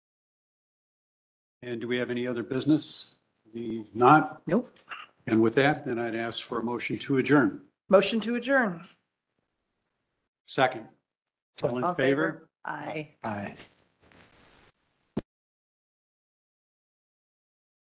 And do we have any other business? The not? Nope. And with that, then I'd ask for a motion to adjourn. Motion to adjourn. Second. All in favor? Aye. Aye.